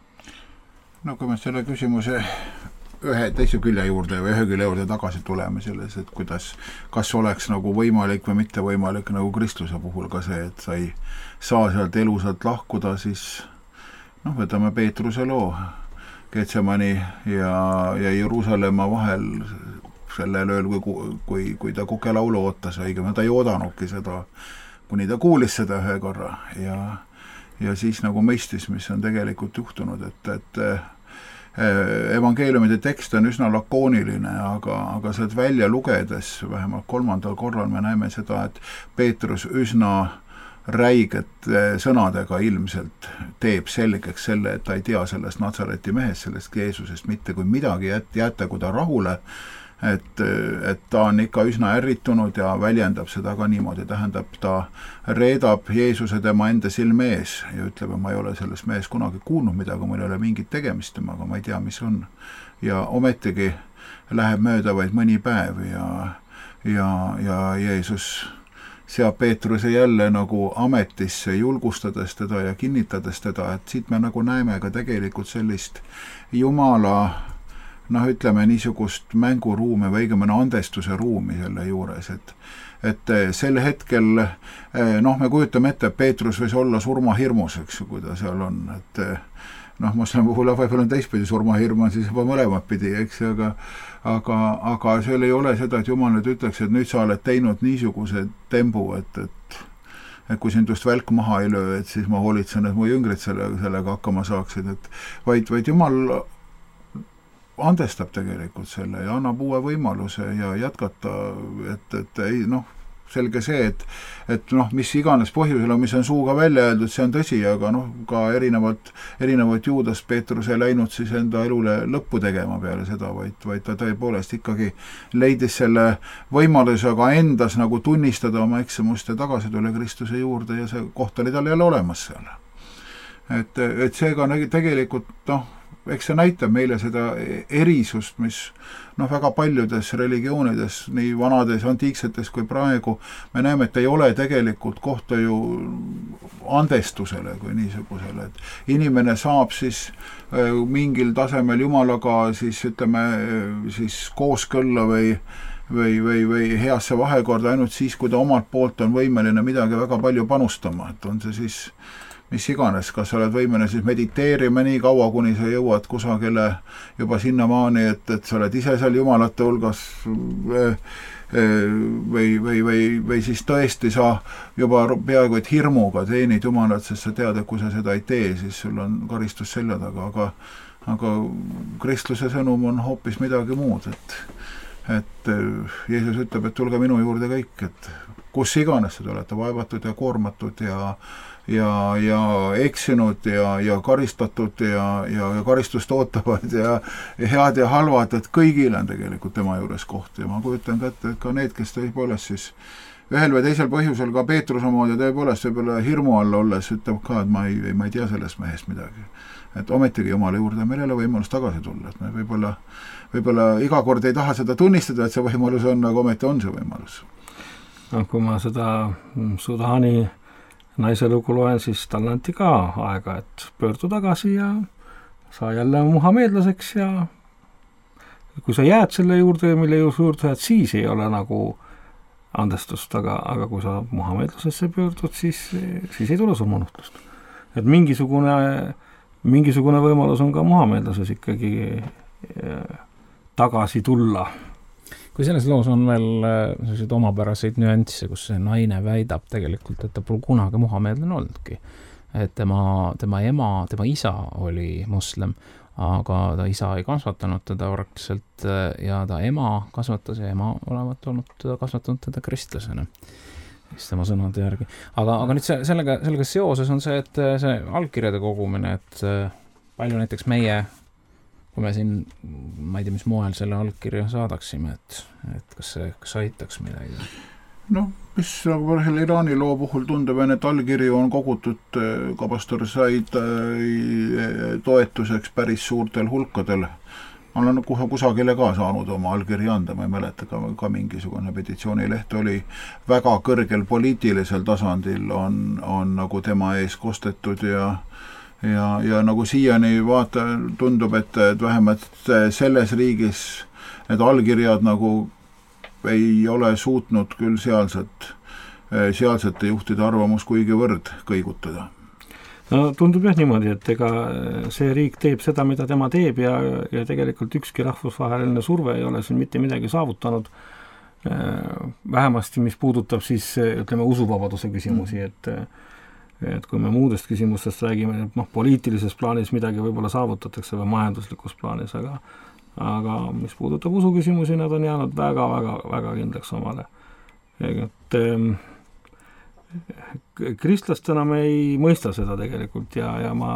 Speaker 3: No kui me selle küsimuse ühe teise külje juurde või ühe külje juurde tagasi tuleme selles, et kuidas, kas oleks nagu võimalik või mitte võimalik nagu kristluse puhul ka see, et sa ei saa sealt elusalt lahkuda, siis noh, võtame Peetruse loo Getsemani ja, ja Jeruusalemma vahel sellel ööl, kui, kui, kui ta kukelaulu ootas, õigem, ta ei oodanudki seda, kuni ta kuulis seda ühe korra ja, ja siis nagu mõistis, mis on tegelikult juhtunud, et, et evangeeliumide tekst on üsna lakooniline, aga, aga sealt välja lugedes, vähemalt kolmandal korral me näeme seda, et Peetrus üsna räiget sõnadega ilmselt teeb selgeks selle, et ta ei tea sellest Natsareti mehest, sellest Jeesusest mitte kui midagi, jäetagu ta rahule, et, et ta on ikka üsna ärritunud ja väljendab seda ka niimoodi, tähendab, ta reedab Jeesuse tema enda silme ees ja ütleb, et ma ei ole sellest mehest kunagi kuulnud midagi, mul ei ole mingit tegemist temaga, ma ei tea, mis on. Ja ometigi läheb mööda vaid mõni päev ja, ja, ja Jeesus seab Peetruse jälle nagu ametisse, julgustades teda ja kinnitades teda, et siit me nagu näeme ka tegelikult sellist Jumala, noh, ütleme niisugust mänguruumi või õigemini andestuse ruumi selle juures, et, et sel hetkel, noh, me kujutame ette, et Peetrus võis olla surmahirmus, eks ju, kui ta seal on, et noh, moslemi puhul võib-olla on teistpidi surmahirm, on siis juba mõlemad pidi, eks ju, aga aga, aga seal ei ole seda, et Jumal nüüd ütleks, et nüüd sa oled teinud niisuguse tembu, et, et, et kui sind just välk maha ei löö, et siis ma hoolitsen, et mu jüngrid selle, sellega hakkama saaksid, et vaid, vaid Jumal andestab tegelikult selle ja annab uue võimaluse ja jätkata, et, et ei, noh, selge see, et, et noh, mis iganes põhjusel on, mis on suuga välja öeldud, see on tõsi, aga noh, ka erinevad, erinevad Juudas Peetrus ei läinud siis enda elule lõppu tegema peale seda, vaid, vaid ta tõepoolest ikkagi leidis selle võimaluse aga endas nagu tunnistada oma eksimust ja tagasi tule Kristuse juurde ja see koht oli tal jälle olemas seal. Et, et seega tegelikult noh, eks see näitab meile seda erisust, mis noh, väga paljudes religioonides, nii vanades, antiiksetes kui praegu, me näeme, et ei ole tegelikult kohta ju andestusele kui niisugusele, et inimene saab siis mingil tasemel Jumalaga siis ütleme siis kooskõlla või või, või, või heasse vahekorda ainult siis, kui ta omalt poolt on võimeline midagi väga palju panustama, et on see siis mis iganes, kas sa oled võimeline siis mediteerima nii kaua, kuni sa jõuad kusagile juba sinnamaani, et, et sa oled ise seal jumalate hulgas või, või, või, või siis tõesti sa juba peaaegu et hirmuga teenid jumalat, sest sa tead, et kui sa seda ei tee, siis sul on karistus selja taga, aga, aga kristluse sõnum on hoopis midagi muud, et et Jeesus ütleb, et tulge minu juurde kõik, et kus iganes te olete vaevatud ja koormatud ja ja, ja eksinud ja, ja karistatud ja, ja, ja karistust ootavad ja, ja head ja halvad, et kõigil on tegelikult tema juures koht ja ma kujutan ka, et ka need, kes tõepoolest siis ühel või teisel põhjusel ka Peetruse moodi tõepoolest võib-olla hirmu all olles ütleb ka, et ma ei, ma ei tea sellest mehest midagi. Et ometigi Jumala juurde meil ei ole võimalus tagasi tulla, et me võib-olla, võib-olla iga kord ei taha seda tunnistada, et see võimalus on, aga ometi on see võimalus.
Speaker 4: No, kui ma seda Sudani naise lugu loen, siis tal anti ka aega, et pöördu tagasi ja sa jälle muhameedlaseks ja kui sa jääd selle juurde, mille juurde sa jääd, siis ei ole nagu andestust, aga, aga kui sa muhameedlasesse pöördud, siis, siis ei tule surmanuhtlust. Et mingisugune mingisugune võimalus on ka muhameedlases ikkagi tagasi tulla.
Speaker 2: Kui selles loos on veel selliseid omapäraseid nüansse, kus see naine väidab tegelikult, et ta pole kunagi muhameedlane olnudki. Et tema, tema ema, tema isa oli moslem, aga ta isa ei kasvatanud teda vargselt ja ta ema kasvatas ja ema olevat olnud kasvatanud teda kristlasena. Siis tema sõnade järgi. Aga, aga nüüd see, sellega, sellega seoses on see, et see allkirjade kogumine, et palju näiteks meie, kui me siin, ma ei tea, mis moel selle allkirja saadaksime, et, et kas see kas aitaks midagi?
Speaker 3: Noh, mis nagu selle Iraani loo puhul tundub, et allkirju on kogutud, ka pastor said toetuseks päris suurtel hulkadel. Ma olen kuhu kusagile ka saanud oma allkirja anda, ma ei mäleta, ka, ka mingisugune petitsioonileht oli väga kõrgel poliitilisel tasandil on, on nagu tema ees kostetud ja, ja, ja nagu siiani vaata, tundub, et, et vähemalt selles riigis need allkirjad nagu ei ole suutnud küll sealset, sealsete juhtide arvamus kuigi võrd kõigutada.
Speaker 4: No tundub jah niimoodi, et ega see riik teeb seda, mida tema teeb ja, ja tegelikult ükski rahvusvaheline surve ei ole siin mitte midagi saavutanud. Vähemasti, mis puudutab siis, ütleme, usuvabaduse küsimusi, et, et kui me muudest küsimustest räägime, et noh, poliitilises plaanis midagi võib-olla saavutatakse või majanduslikus plaanis, aga, aga mis puudutab usuküsimusi, nad on jäänud väga, väga, väga kindlaks omale. Et kristlastena me ei mõista seda tegelikult ja, ja ma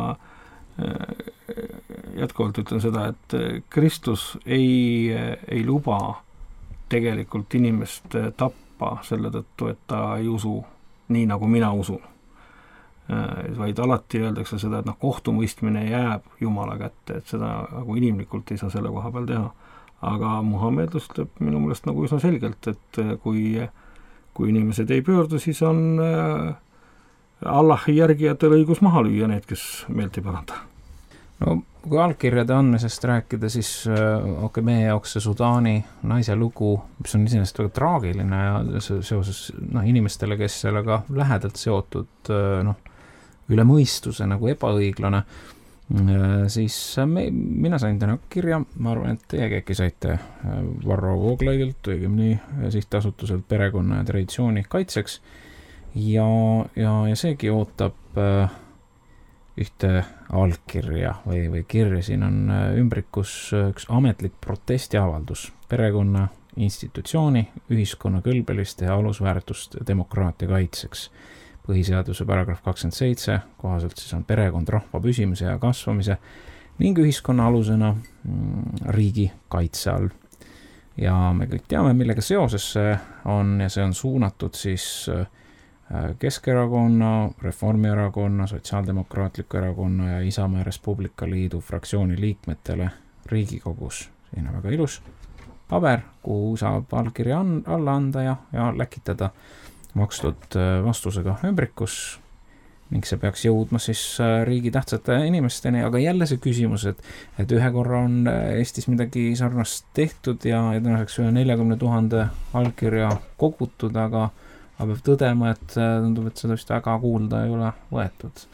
Speaker 4: jätkuvalt ütlen seda, et Kristus ei, ei luba tegelikult inimest tappa selle tõttu, et ta ei usu nii, nagu mina usun. Vaid alati öeldakse seda, et noh, kohtumõistmine jääb Jumala kätte, et seda nagu inimlikult ei saa selle koha peal teha. Aga muhameedlus ütleb minu meelest nagu üsna selgelt, et kui kui inimesed ei pöördu, siis on äh, Allahi järgijatel õigus maha lüüa need, kes meelt ei paranda.
Speaker 2: No kui allkirjade andmisest rääkida, siis äh, okay, meie jaoks see Sudani naise lugu, mis on iseenesest väga traagiline ja seoses noh, inimestele, kes sellega lähedalt seotud äh, noh, üle mõistuse nagu ebaõiglane, siis me, mina sain täna kirja, ma arvan, et teie äkki saite Varro Vooglaidilt, õigemini sihtasutuselt perekonna ja traditsiooni kaitseks ja, ja, ja seegi ootab ühte allkirja või, või kirja, siin on ümbrikus üks ametlik protestiavaldus perekonna, institutsiooni, ühiskonna kõlbeliste ja alusväärtuste demokraatia kaitseks. Põhiseaduse paragrahv kakskümmend seitse, kohaselt siis on perekond rahva püsimise ja kasvamise ning ühiskonna alusena riigi kaitse all. Ja me kõik teame, millega seoses see on ja see on suunatud siis Keskerakonna, Reformierakonna, Sotsiaaldemokraatliku erakonna ja Isamaa ja Res Publica Liidu fraktsiooni liikmetele Riigikogus. Siin on väga ilus paber, kuhu saab allkirja alla anda ja, ja läkitada makstud vastusega ümbrikus ning see peaks jõudma siis riigi tähtsate inimesteni, aga jälle see küsimus, et, et ühe korra on Eestis midagi sarnast tehtud ja, ja tänaseks ühe neljakümne tuhande allkirja kogutud, aga, aga peab tõdema, et tundub, et seda vist väga kuulda ei ole võetud.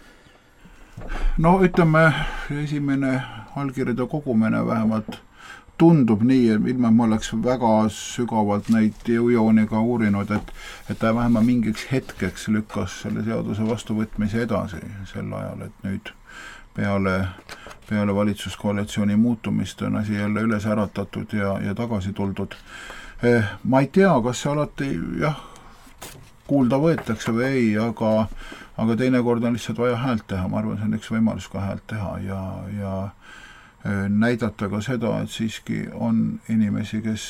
Speaker 3: No ütleme, esimene allkirjade kogumine vähemalt tundub nii, et ilma ma oleks väga sügavalt neid jõujooniga uurinud, et, et ta vähemalt mingiks hetkeks lükkas selle seaduse vastuvõtmise edasi sel ajal, et nüüd peale, peale valitsuskoalitsiooni muutumist on asi jälle üles äratatud ja, ja tagasi tuldud. Ma ei tea, kas see alati jah, kuulda võetakse või ei, aga, aga teinekord on lihtsalt vaja häält teha, ma arvan, see on üks võimalus ka häält teha ja, ja näidata ka seda, et siiski on inimesi, kes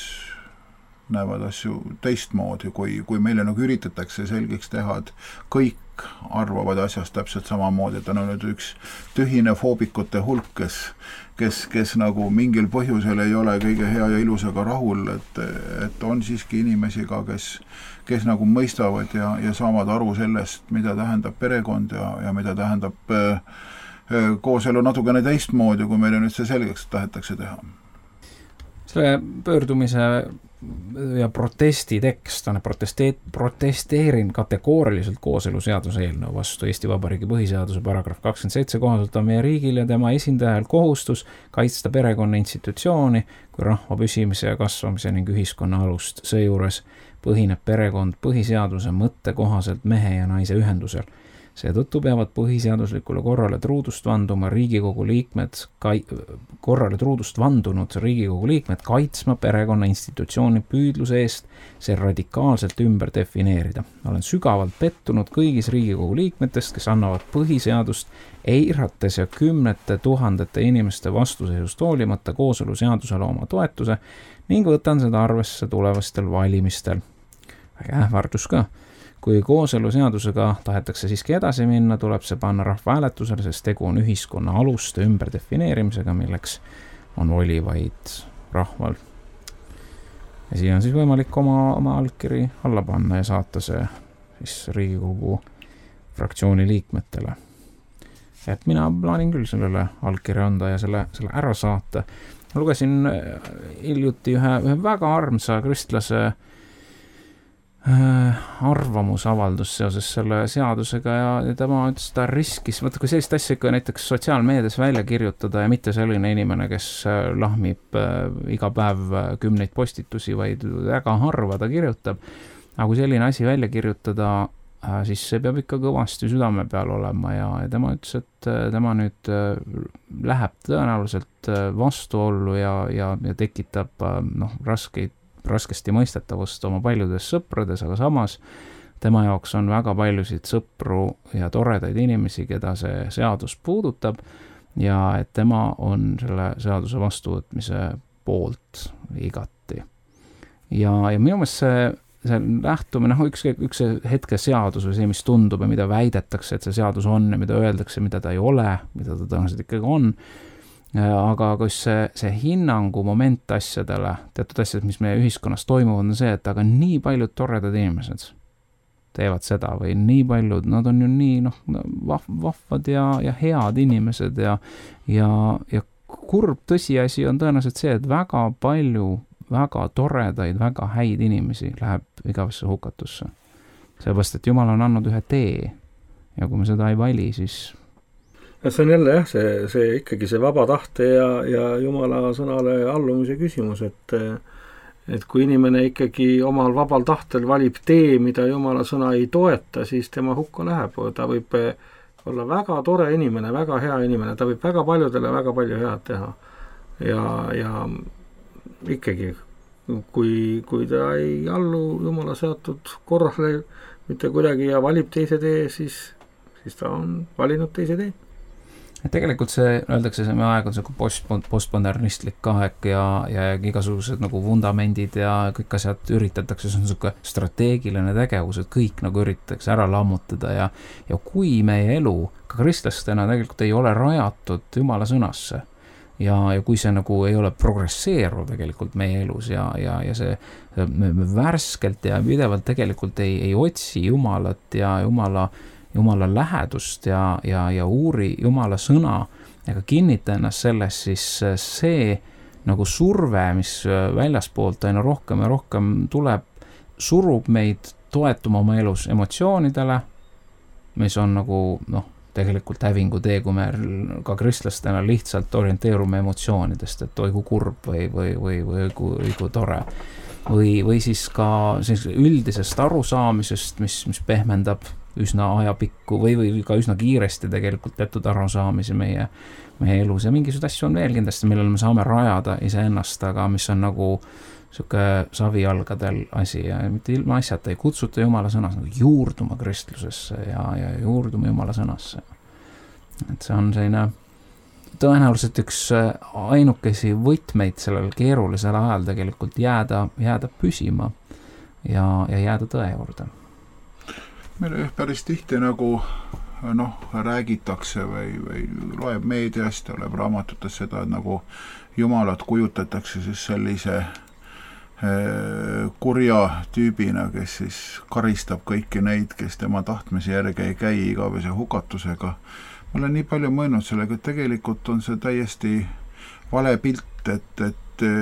Speaker 3: näevad asju teistmoodi, kui, kui meile nagu üritatakse selgeks teha, et kõik arvavad asjast täpselt samamoodi, et on nüüd üks tühine foobikute hulk, kes, kes, kes nagu mingil põhjusel ei ole kõige hea ja ilusaga rahul, et, et on siiski inimesi ka, kes, kes nagu mõistavad ja, ja saavad aru sellest, mida tähendab perekond ja, ja mida tähendab äh, kooselu natukene teistmoodi, kui meile nüüd see selgeks tahetakse teha.
Speaker 2: Selle pöördumise ja protesti tekst on protesteet, protesteerin kategooriliselt kooseluseaduse eelnõu vastu. Eesti Vabariigi põhiseaduse paragrahv kakskümmend seitse kohaselt on meie riigil ja tema esindajal kohustus kaitsta perekonna institutsiooni kui rahva püsimise ja kasvamise ning ühiskonna alust. Seejuures põhineb perekond põhiseaduse mõtte kohaselt mehe ja naise ühendusel. Seetõttu peavad põhiseaduslikule korrale truudust vanduma Riigikogu liikmed, kai, korrale truudust vandunud Riigikogu liikmed kaitsma perekonna institutsiooni püüdluse eest see radikaalselt ümber defineerida. Olen sügavalt pettunud kõigis Riigikogu liikmetest, kes annavad põhiseadust eirates ja kümnete tuhandete inimeste vastuseisust hoolimata kooseluseadusele oma toetuse ning võtan seda arvesse tulevastel valimistel. Väga ähvardus ka. Kui kooseluseadusega tahetakse siiski edasi minna, tuleb see panna rahvahääletusele, sest tegu on ühiskonna aluste ümberdefineerimisega, milleks on voli vaid rahval. Ja siia on siis võimalik oma, oma allkiri alla panna ja saata see siis Riigikogu fraktsiooni liikmetele. Et mina plaanin küll sellele allkiri anda ja selle, selle ära saata. Ma lugesin hiljuti ühe, ühe väga armsa kristlase arvamusavaldus seoses selle seadusega ja tema ütles, ta riskis, vaata kui sellist asja ikka näiteks sotsiaalmeedias välja kirjutada ja mitte selline inimene, kes lahmib iga päev kümneid postitusi, vaid väga harva ta kirjutab. Aga kui selline asi välja kirjutada, siis see peab ikka kõvasti südame peal olema ja, ja tema ütles, et tema nüüd läheb tõenäoliselt vastuollu ja, ja, ja tekitab noh, raskeid raskesti mõistetavust oma paljudes sõprades, aga samas tema jaoks on väga paljusid sõpru ja toredaid inimesi, keda see seadus puudutab ja et tema on selle seaduse vastuvõtmise poolt igati. Ja, ja minu meelest see, see lähtumine, noh, üks, üks hetke seadus või see, mis tundub ja mida väidetakse, et see seadus on ja mida öeldakse, mida ta ei ole, mida ta tõenäoliselt ikkagi on, aga kus see, see hinnangu moment asjadele, teatud asjad, mis meie ühiskonnas toimuvad, on see, et aga nii paljud toredad inimesed teevad seda või nii paljud, nad on ju nii noh, vahv, vahvad ja, ja head inimesed ja, ja, ja kurb tõsiasi on tõenäoliselt see, et väga palju väga toredaid, väga häid inimesi läheb igavesse hukatusse. Seepärast, et Jumal on andnud ühe tee ja kui me seda ei vali, siis
Speaker 4: see on jälle jah, see, see ikkagi see vaba tahte ja, ja Jumala sõnale allumise küsimus, et, et kui inimene ikkagi omal vabal tahtel valib tee, mida Jumala sõna ei toeta, siis tema hukka läheb. Ta võib olla väga tore inimene, väga hea inimene, ta võib väga paljudele väga palju head teha. Ja, ja ikkagi, kui, kui ta ei allu Jumala seatud korrale mitte kuidagi ja valib teise tee, siis, siis ta on valinud teise tee.
Speaker 2: et tegelikult see, öeldakse, see aeg on see post, postmodernistlik aeg ja, ja igasugused nagu vundamendid ja kõik asjad üritatakse, see on niisugune strateegiline tegevus, et kõik nagu üritatakse ära lammutada ja, ja kui meie elu ka kristlastena tegelikult ei ole rajatud Jumala sõnasse ja, ja kui see nagu ei ole progresseeruv tegelikult meie elus ja, ja, ja see me, me värskelt ja pidevalt tegelikult ei, ei otsi Jumalat ja Jumala Jumala lähedust ja, ja, ja uuri Jumala sõna ega kinnita ennast selles, siis see nagu surve, mis väljaspoolt aina rohkem ja rohkem tuleb, surub meid toetuma oma elus emotsioonidele, mis on nagu noh, tegelikult hävingu tee, kui me ka kristlastena lihtsalt orienteerume emotsioonidest, et oi kui kurb või, või, või, või oi kui, oi kui tore. Või, või siis ka üldisest arusaamisest, mis, mis pehmendab üsna ajapikku või, või ka üsna kiiresti tegelikult teatud arusaamisi meie, meie elus ja mingisugused asju on veel kindlasti, millele me saame rajada iseennast, aga mis on nagu sihuke savijalgadel asi ja mitte ilma asjata ei kutsuta Jumala sõnas nagu juurduma kristlusesse ja, ja juurduma Jumala sõnasse. Et see on selline tõenäoliselt üks ainukesi võtmeid sellel keerulisel ajal tegelikult jääda, jääda püsima ja, ja jääda tõe juurde.
Speaker 3: Meil päris tihti nagu noh, räägitakse või, või loeb meediast ja loeb raamatutes seda, et nagu Jumalat kujutatakse siis sellise kurja tüübina, kes siis karistab kõiki neid, kes tema tahtmise järgi ei käi igavese hukatusega. Ma olen nii palju mõelnud sellega, et tegelikult on see täiesti vale pilt, et, et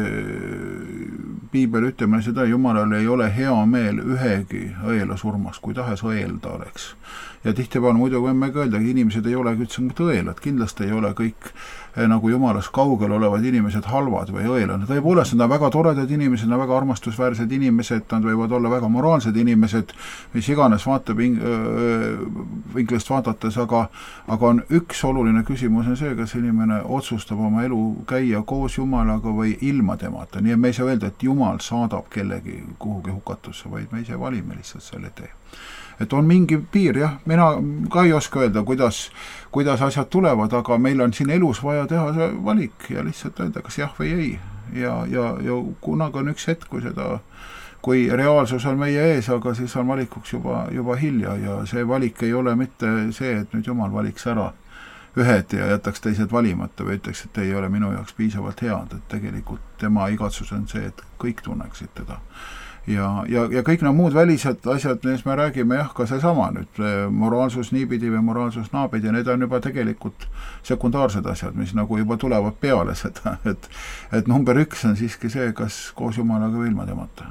Speaker 3: Piibel ütleme seda, Jumalal ei ole hea meel ühegi õela surmas, kui tahes õel ta oleks. Ja tihtipeale muidu võime öelda, et inimesed ei ole üldse õelad, kindlasti ei ole kõik nagu Jumalast kaugel olevad inimesed halvad või õelad. Tõepoolest, nad on väga toredad inimesed, nad on väga armastusväärsed inimesed, nad võivad olla väga moraalsed inimesed, mis iganes vaatab vinklist vaadates, aga, aga on üks oluline küsimus on see, kas inimene otsustab oma elu käia koos Jumalaga või ilma temata. Nii et me ei saa öelda, et Jumal saadab kellegi kuhugi hukatusse, vaid me ise valime lihtsalt selle tee. Et on mingi piir, jah, mina ka ei oska öelda, kuidas, kuidas asjad tulevad, aga meil on siin elus vaja teha see valik ja lihtsalt öelda, kas jah või ei. Ja, ja, ja kunagi on üks hetk, kui seda, kui reaalsus on meie ees, aga siis on valikuks juba, juba hilja ja see valik ei ole mitte see, et nüüd Jumal valiks ära ühed ja jätaks teised valimata või ütleks, et ei ole minu jaoks piisavalt head, et tegelikult tema igatsus on see, et kõik tunneksid teda. Ja, ja, ja kõik need muud välised asjad, mis me räägime, jah, ka see sama nüüd, moraalsus niipidi või moraalsus naapidi, need on juba tegelikult sekundaarsed asjad, mis nagu juba tulevad peale seda, et, et number üks on siiski see, kas koos Jumalaga või ilma temata.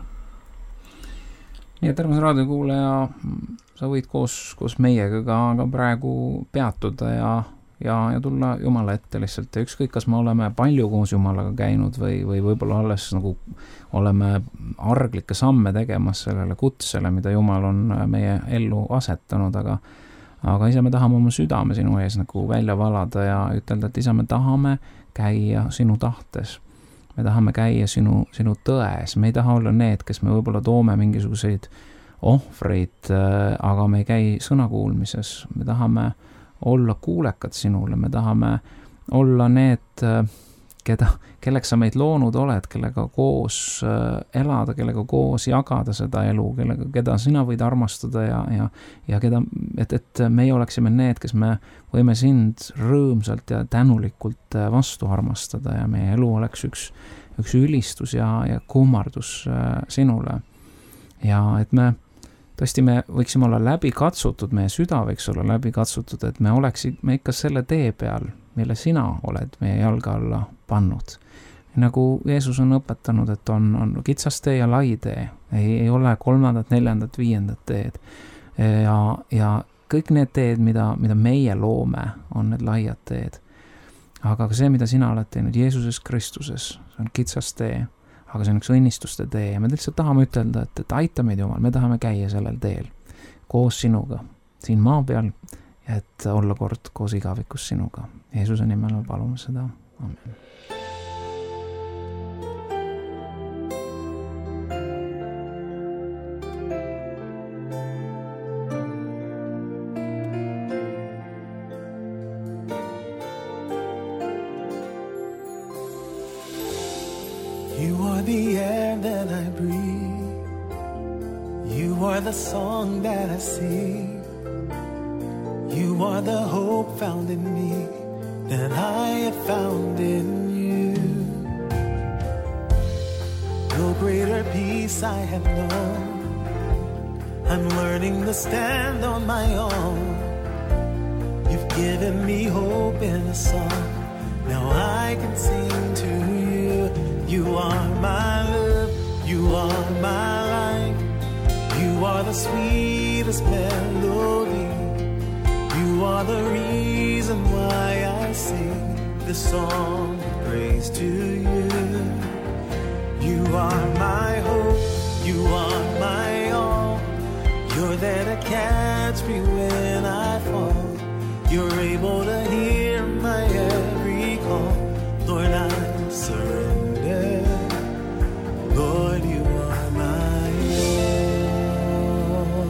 Speaker 2: Nii et armas raadiokuulaja, sa võid koos, koos meiega ka, ka praegu peatuda ja ja, ja tulla Jumala ette lihtsalt ja ükskõik, kas me oleme palju koos Jumalaga käinud või, või võib-olla alles nagu oleme arglikke samme tegemas sellele kutsele, mida Jumal on meie ellu asetanud, aga aga isa, me tahame oma südame sinu ees nagu välja valada ja ütelda, et isa, me tahame käia sinu tahtes. Me tahame käia sinu, sinu tões. Me ei taha olla need, kes me võib-olla toome mingisuguseid ohvreid, aga me ei käi sõnakuulmises. Me tahame olla kuulekad sinule, me tahame olla need, keda, kelleks sa meid loonud oled, kellega koos elada, kellega koos jagada seda elu, kellega, keda sina võid armastada ja, ja, ja keda, et, et meie oleksime need, kes me võime sind rõõmsalt ja tänulikult vastu armastada ja meie elu oleks üks, üks ülistus ja, ja kummardus sinule. Ja et me tõesti, me võiksime olla läbi katsutud, meie süda võiks olla läbi katsutud, et me oleksime ikka selle tee peal, mille sina oled meie jalga alla pannud. Nagu Jeesus on õpetanud, et on, on kitsas tee ja lai tee, ei, ei ole kolmandat, neljandat, viiendat teed. Ja, ja kõik need teed, mida, mida meie loome, on need laiad teed. Aga see, mida sina oled teinud Jeesuses Kristuses, see on kitsas tee. Aga see on üks õnnistuste tee ja me lihtsalt tahame ütelda, et, et aita meid Jumal, me tahame käia sellel teel koos sinuga, siin maa peal, et olla kord koos igavikus sinuga. Jeesuse nimel me palume seda. Amen.
Speaker 6: that I breathe. You are the song that I sing. You are the hope found in me that I have found in you. No greater peace I have known. I'm learning to stand on my own. You've given me hope in a song. Now I can sing to you. You are my love. You are my life. You are the sweetest melody. You are the reason why I sing this song of praise to you. You are my hope. You are my all. You're there to catch me when I fall. You're able to hear my every call. Lord, I surrender. Lord, you are my all.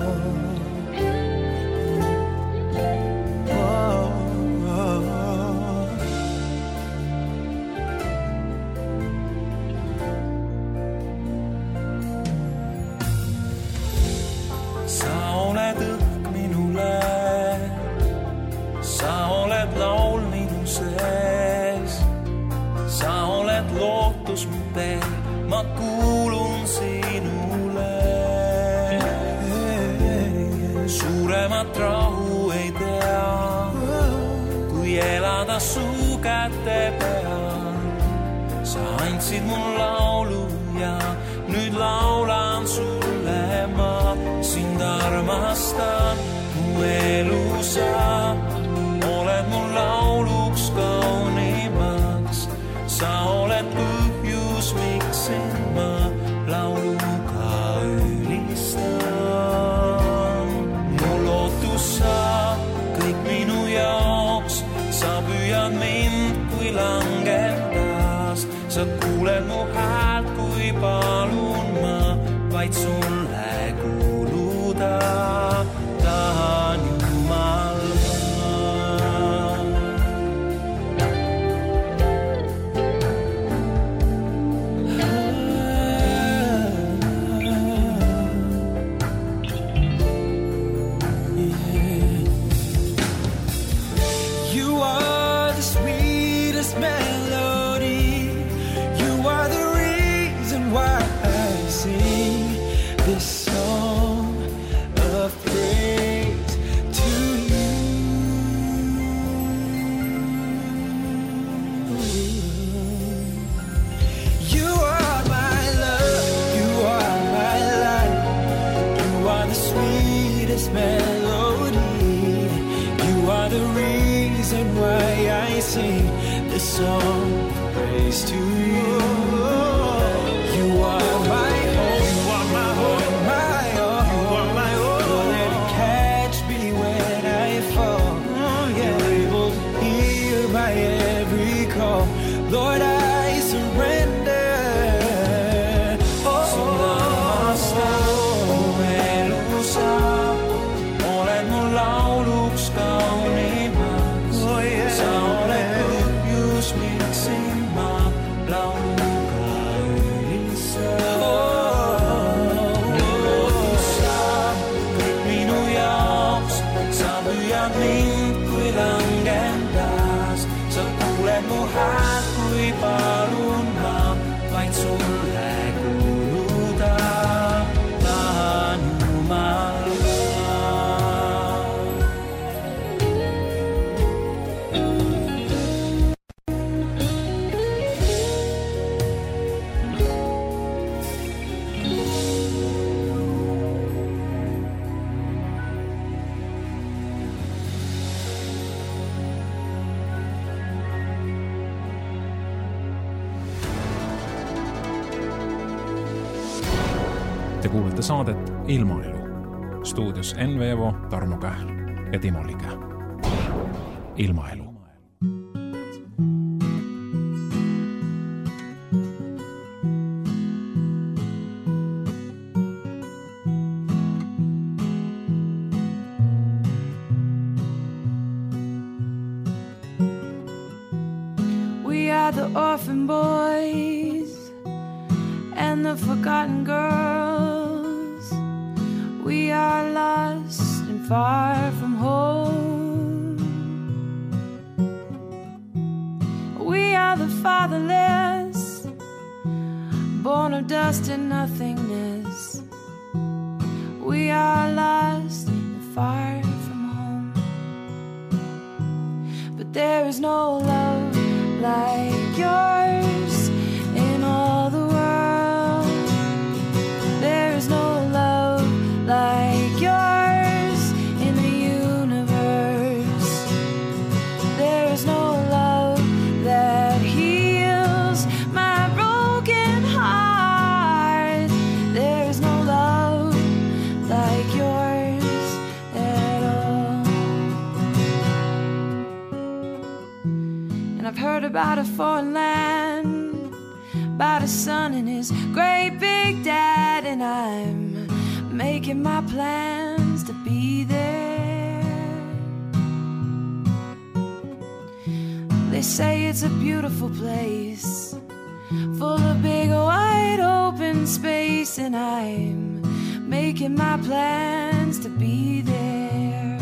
Speaker 6: Oh, oh, oh.
Speaker 7: Sa oled õhk minule, sa oled laul minu sees, sa oled lootus mu teel, ma kuulun sinule. Suuremat rahu ei tea, kui elada su käte peal. Sa andsid mun laulu ja nüüd laulan sulle ma. Sind armastan, mu elu sa oled mu lauluks kaunimaks. Sa oled põhjus, miks sind ma lauluga ülistan. Mu lootus sa, kõik minu jaoks, sa püüad mind, kui langetas. Sa kuuled mu häält, kui palun ma vaid sulle kuuluda. Tahan Jumal song, praise to you. You are my hope, you are my hope, my all. You are my all. You're there to catch me when I fall. Oh, yeah. You're able to hear my every call. Lord, I surrender. Oh, oh, elusa, olen mu lauluks kaunimaks. Oh, yeah. Sa oled miksin ma lauluga ülisan. Lootus sa, kõik minu jaoks, sa püüad mind, kui langendas. Sa kuuled mu häält, kui palun ma vaid sulle kuuluda. Tahan Jumal
Speaker 1: kuulate saadet Ilmaelu. Stuudios Enn Veevo, Tarmo Kähl ja Timo Lige. Ilmaelu.
Speaker 8: We are the orphan boys and the forgotten girls. We are lost and far from home. We are the fatherless, born of dust and nothingness. We are lost and far from home. But there is no love like yours in all the world. There is no love like yours in the universe. There is no love that heals my broken heart. There is no love like yours at all. And I've heard about a foreign land, about a son and his great big dad, and I'm making my plans to be there. They say it's a beautiful place, full of big wide open space, and I'm making my plans to be there.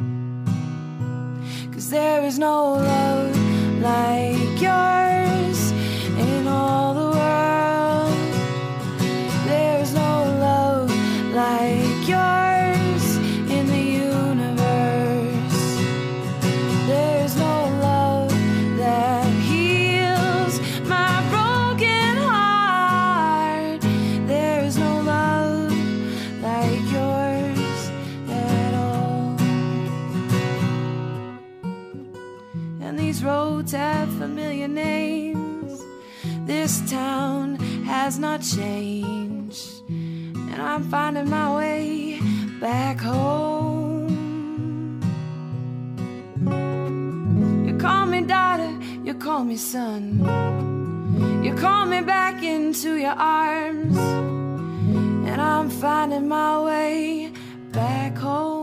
Speaker 8: 'Cause there is no love like yours in all the world. There is no love like yours in the universe. There is no love that heals my broken heart. There is no love like yours at all. And these roads have familiar names. This town has not changed, and I'm finding my way back home. You call me daughter, you call me son, you call me back into your arms, and I'm finding my way back home.